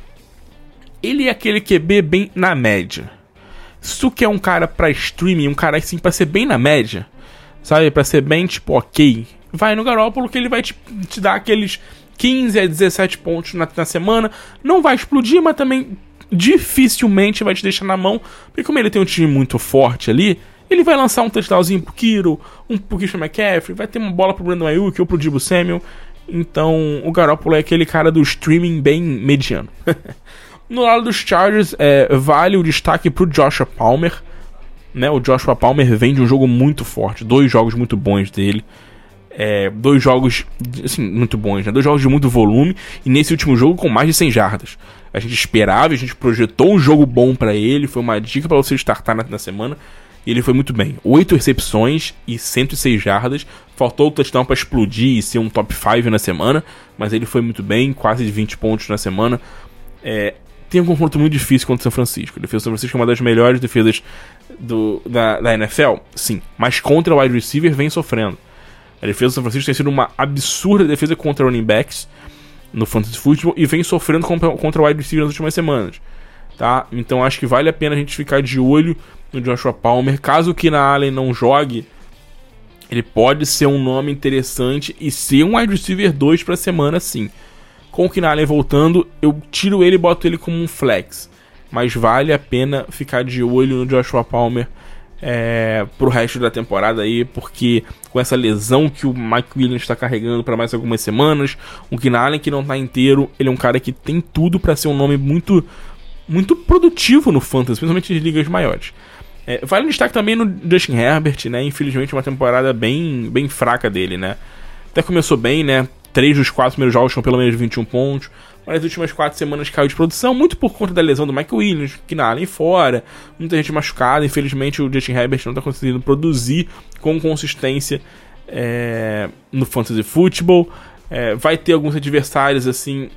ele é aquele Q B bem na média. Se tu quer um cara pra streaming, um cara assim pra ser bem na média, sabe? Pra ser bem, tipo, ok, vai no Garoppolo que ele vai te, te dar aqueles quinze a dezessete pontos na, na semana. Não vai explodir, mas também dificilmente vai te deixar na mão, porque como ele tem um time muito forte ali, ele vai lançar um touchdownzinho pro Kittle, um pro Christian McCaffrey, vai ter uma bola pro Brandon Ayuk ou pro Deebo Samuel. Então o Garoppolo é aquele cara do streaming bem mediano. No lado dos Chargers, é, vale o destaque pro Joshua Palmer, né? O Joshua Palmer vem de um jogo muito forte, dois jogos muito bons dele. É, dois jogos, assim, muito bons, né? Dois jogos de muito volume, e nesse último jogo com mais de cem jardas. A gente esperava, a gente projetou um jogo bom pra ele, foi uma dica pra você startar na, na semana, e ele foi muito bem. Oito recepções e cento e seis jardas, faltou o touchdown pra explodir e ser um top cinco na semana, mas ele foi muito bem, quase vinte pontos na semana. É, tem um confronto muito difícil contra o São Francisco. A defesa do São Francisco é uma das melhores defesas do, da, da N F L, sim, mas contra o wide receiver vem sofrendo. A defesa do São Francisco tem sido uma absurda defesa contra running backs no Fantasy Football e vem sofrendo contra o wide receiver nas últimas semanas, tá? Então acho que vale a pena a gente ficar de olho no Joshua Palmer. Caso o Keenan Allen não jogue, ele pode ser um nome interessante e ser um wide receiver dois para a semana, sim. Com o Keenan Allen voltando, eu tiro ele e boto ele como um flex, mas vale a pena ficar de olho no Joshua Palmer É, pro resto da temporada aí, porque com essa lesão que o Mike Williams está carregando para mais algumas semanas, o Keenan Allen que não tá inteiro, ele é um cara que tem tudo para ser um nome muito muito produtivo no Fantasy, principalmente em ligas maiores. É, vale um destaque também no Justin Herbert, né? Infelizmente uma temporada bem, bem fraca dele, né? Até começou bem, né? Três dos quatro primeiros jogos são pelo menos vinte e um pontos, mas nas últimas quatro semanas caiu de produção, muito por conta da lesão do Mike Williams, que na Allen fora, muita gente machucada. Infelizmente o Justin Herbert não está conseguindo produzir com consistência é, no Fantasy Football. É, vai ter alguns adversários assim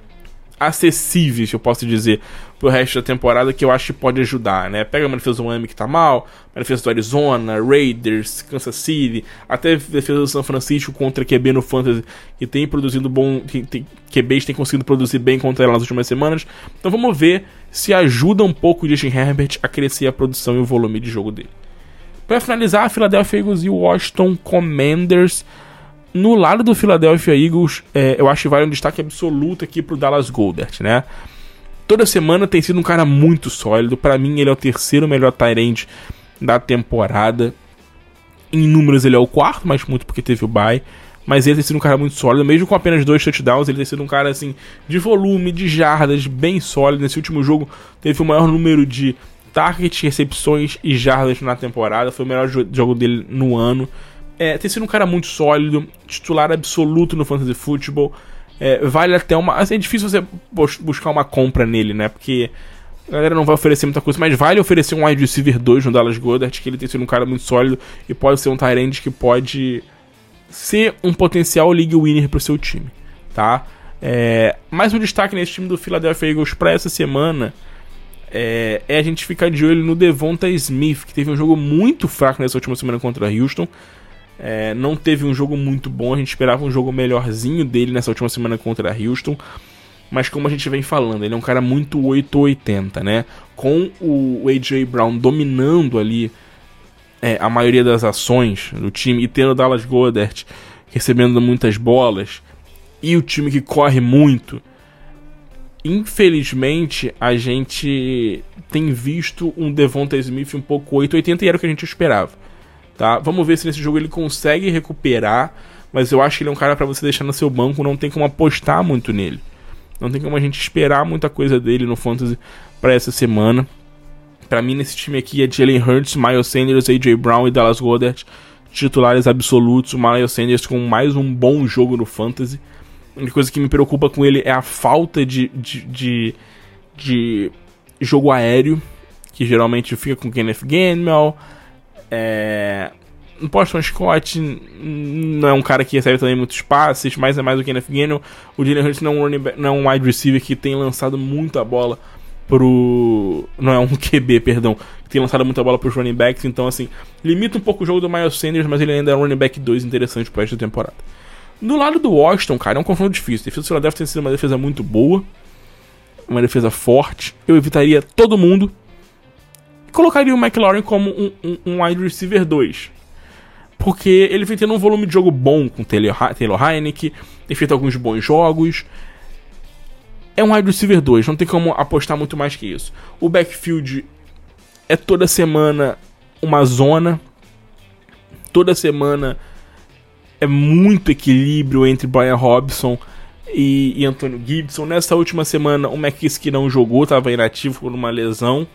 acessíveis, eu posso dizer, pro resto da temporada, que eu acho que pode ajudar, né? Pega uma defesa do Miami que tá mal, uma defesa do Arizona, Raiders, Kansas City, até a defesa do São Francisco contra Q B no Fantasy, que tem produzido bom, que tem, Q Bs tem conseguido produzir bem contra ela nas últimas semanas. Então vamos ver se ajuda um pouco o Justin Herbert a crescer a produção e o volume de jogo dele. Para finalizar, a Philadelphia Eagles e o Washington Commanders. No lado do Philadelphia Eagles, é, eu acho que vale um destaque absoluto aqui pro Dallas Goedert, né? Toda semana tem sido um cara muito sólido. Pra mim, ele é o terceiro melhor tight end da temporada. Em números, ele é o quarto, mas muito porque teve o bye. Mas ele tem sido um cara muito sólido. Mesmo com apenas dois touchdowns, ele tem sido um cara assim de volume, de jardas, bem sólido. Nesse último jogo, teve o maior número de targets, recepções e jardas na temporada. Foi o melhor jogo dele no ano. É, tem sido um cara muito sólido, titular absoluto no Fantasy Football. É, vale até uma... Assim, é difícil você buscar uma compra nele, né? Porque a galera não vai oferecer muita coisa, mas vale oferecer um wide receiver dois no Dallas Goedert, que ele tem sido um cara muito sólido e pode ser um tight end que pode ser um potencial league winner pro seu time, tá? É, mais um destaque nesse time do Philadelphia Eagles pra essa semana é, é a gente ficar de olho no Devonta Smith, que teve um jogo muito fraco nessa última semana contra Houston. É, não teve um jogo muito bom, a gente esperava um jogo melhorzinho dele nessa última semana contra Houston, mas como a gente vem falando, ele é um cara muito oito ou oitenta, né? Com o A J Brown dominando ali é, a maioria das ações do time e tendo o Dallas Goedert recebendo muitas bolas e o time que corre muito, infelizmente a gente tem visto um Devonta Smith um pouco oito ou oitenta e era o que a gente esperava. Tá? Vamos ver se nesse jogo ele consegue recuperar, mas eu acho que ele é um cara pra você deixar no seu banco, não tem como apostar muito nele, não tem como a gente esperar muita coisa dele no Fantasy pra essa semana. Pra mim nesse time aqui é Jalen Hurts, Miles Sanders, A J Brown e Dallas Goedert titulares absolutos. O Miles Sanders com mais um bom jogo no Fantasy. A única coisa que me preocupa com ele é a falta de, de, de, de jogo aéreo, que geralmente fica com Kenneth Gainwell. É... O Boston Scott não é um cara que recebe também muitos passes, mas é mais do que Kenneth Gainwell. O Jalen Hurts não é um, running back, não é um wide receiver que tem lançado muita bola pro... Não é um Q B, perdão. Que tem lançado muita bola pros running backs. Então, assim, limita um pouco o jogo do Miles Sanders, mas ele ainda é um running back dois interessante pro resto da temporada. Do lado do Washington, cara, é um confronto difícil. A defesa do Philadelphia tem sido uma defesa muito boa. Uma defesa forte. Eu evitaria todo mundo. E colocaria o McLaurin como um, um, um wide receiver dois. Porque ele vem tendo um volume de jogo bom com o Taylor, Taylor Heinicke. Tem feito alguns bons jogos. É um wide receiver dois. Não tem como apostar muito mais que isso. O backfield é toda semana uma zona. Toda semana é muito equilíbrio entre Brian Robinson e, e Antonio Gibson. Nessa última semana o McKissick não jogou, estava inativo por uma lesão.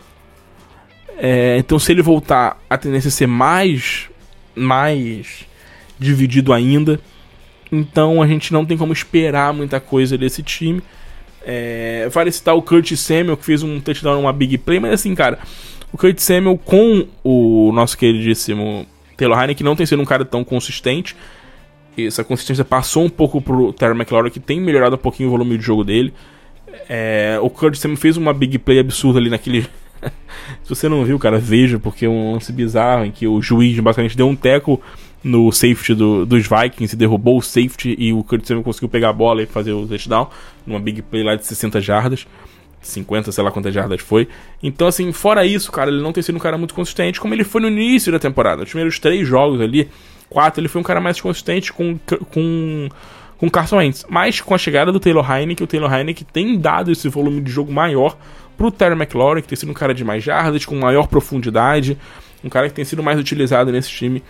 É, então se ele voltar, a tendência é ser mais, mais dividido ainda. Então a gente não tem como esperar muita coisa desse time. É, vale citar o Curtis Samuel, que fez um touchdown numa big play. Mas assim, cara, o Curtis Samuel com o nosso queridíssimo Taylor Heinicke não tem sido um cara tão consistente. Essa consistência passou um pouco pro Terry McLaurin, que tem melhorado um pouquinho o volume de jogo dele. É, o Curtis Samuel fez uma big play absurda ali naquele... Se você não viu, cara, veja, porque é um lance bizarro em que o juiz basicamente deu um tackle no safety do, dos Vikings e derrubou o safety, e o Curtis Samuel conseguiu pegar a bola e fazer o touchdown numa big play lá de sessenta jardas, cinquenta, sei lá quantas jardas foi. Então, assim, fora isso, cara, ele não tem sido um cara muito consistente como ele foi no início da temporada. Os primeiros três jogos ali, quatro, ele foi um cara mais consistente com com, com Carson Wentz. Mas com a chegada do Taylor Heinicke, o Taylor Heinicke tem dado esse volume de jogo maior pro Terry McLaurin, que tem sido um cara de mais jardas, com maior profundidade, um cara que tem sido mais utilizado nesse time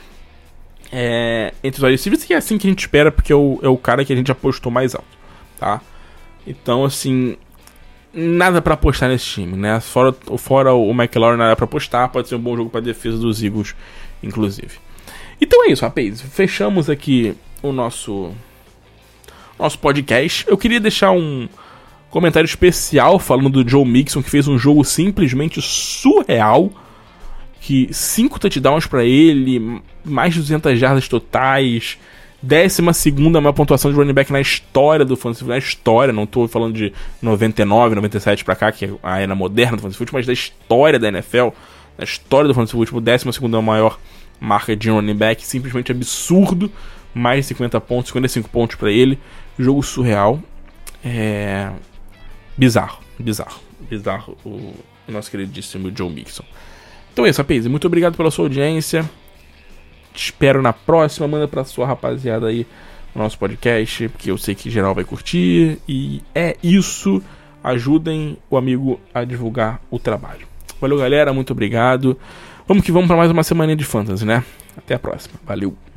é, entre os wide receivers, e é assim que a gente espera, porque é o, é o cara que a gente apostou mais alto, tá? Então, assim, nada pra apostar nesse time, né? Fora, fora o McLaurin, nada pra apostar. Pode ser um bom jogo pra defesa dos Eagles, inclusive. Então é isso, rapaz. Fechamos aqui o nosso nosso podcast. Eu queria deixar um comentário especial falando do Joe Mixon, que fez um jogo simplesmente surreal. Que cinco touchdowns pra ele, mais de duzentas jardas totais, décima segunda maior pontuação de running back na história do fantasy football, na história, não tô falando de noventa e nove, noventa e sete pra cá, que é a era moderna do fantasy football, mas da história da N F L, na história do fantasy football, décima segunda maior marca de running back, simplesmente absurdo, mais de cinquenta pontos, cinquenta e cinco pontos pra ele, jogo surreal, é... bizarro, bizarro, bizarro o, o nosso queridíssimo Joe Mixon. Então é isso, rapaz, muito obrigado pela sua audiência, te espero na próxima, manda pra sua rapaziada aí o nosso podcast, porque eu sei que geral vai curtir, e é isso, ajudem o amigo a divulgar o trabalho. Valeu, galera, muito obrigado. Vamos que vamos para mais uma semana de fantasy, né? Até a próxima. Valeu.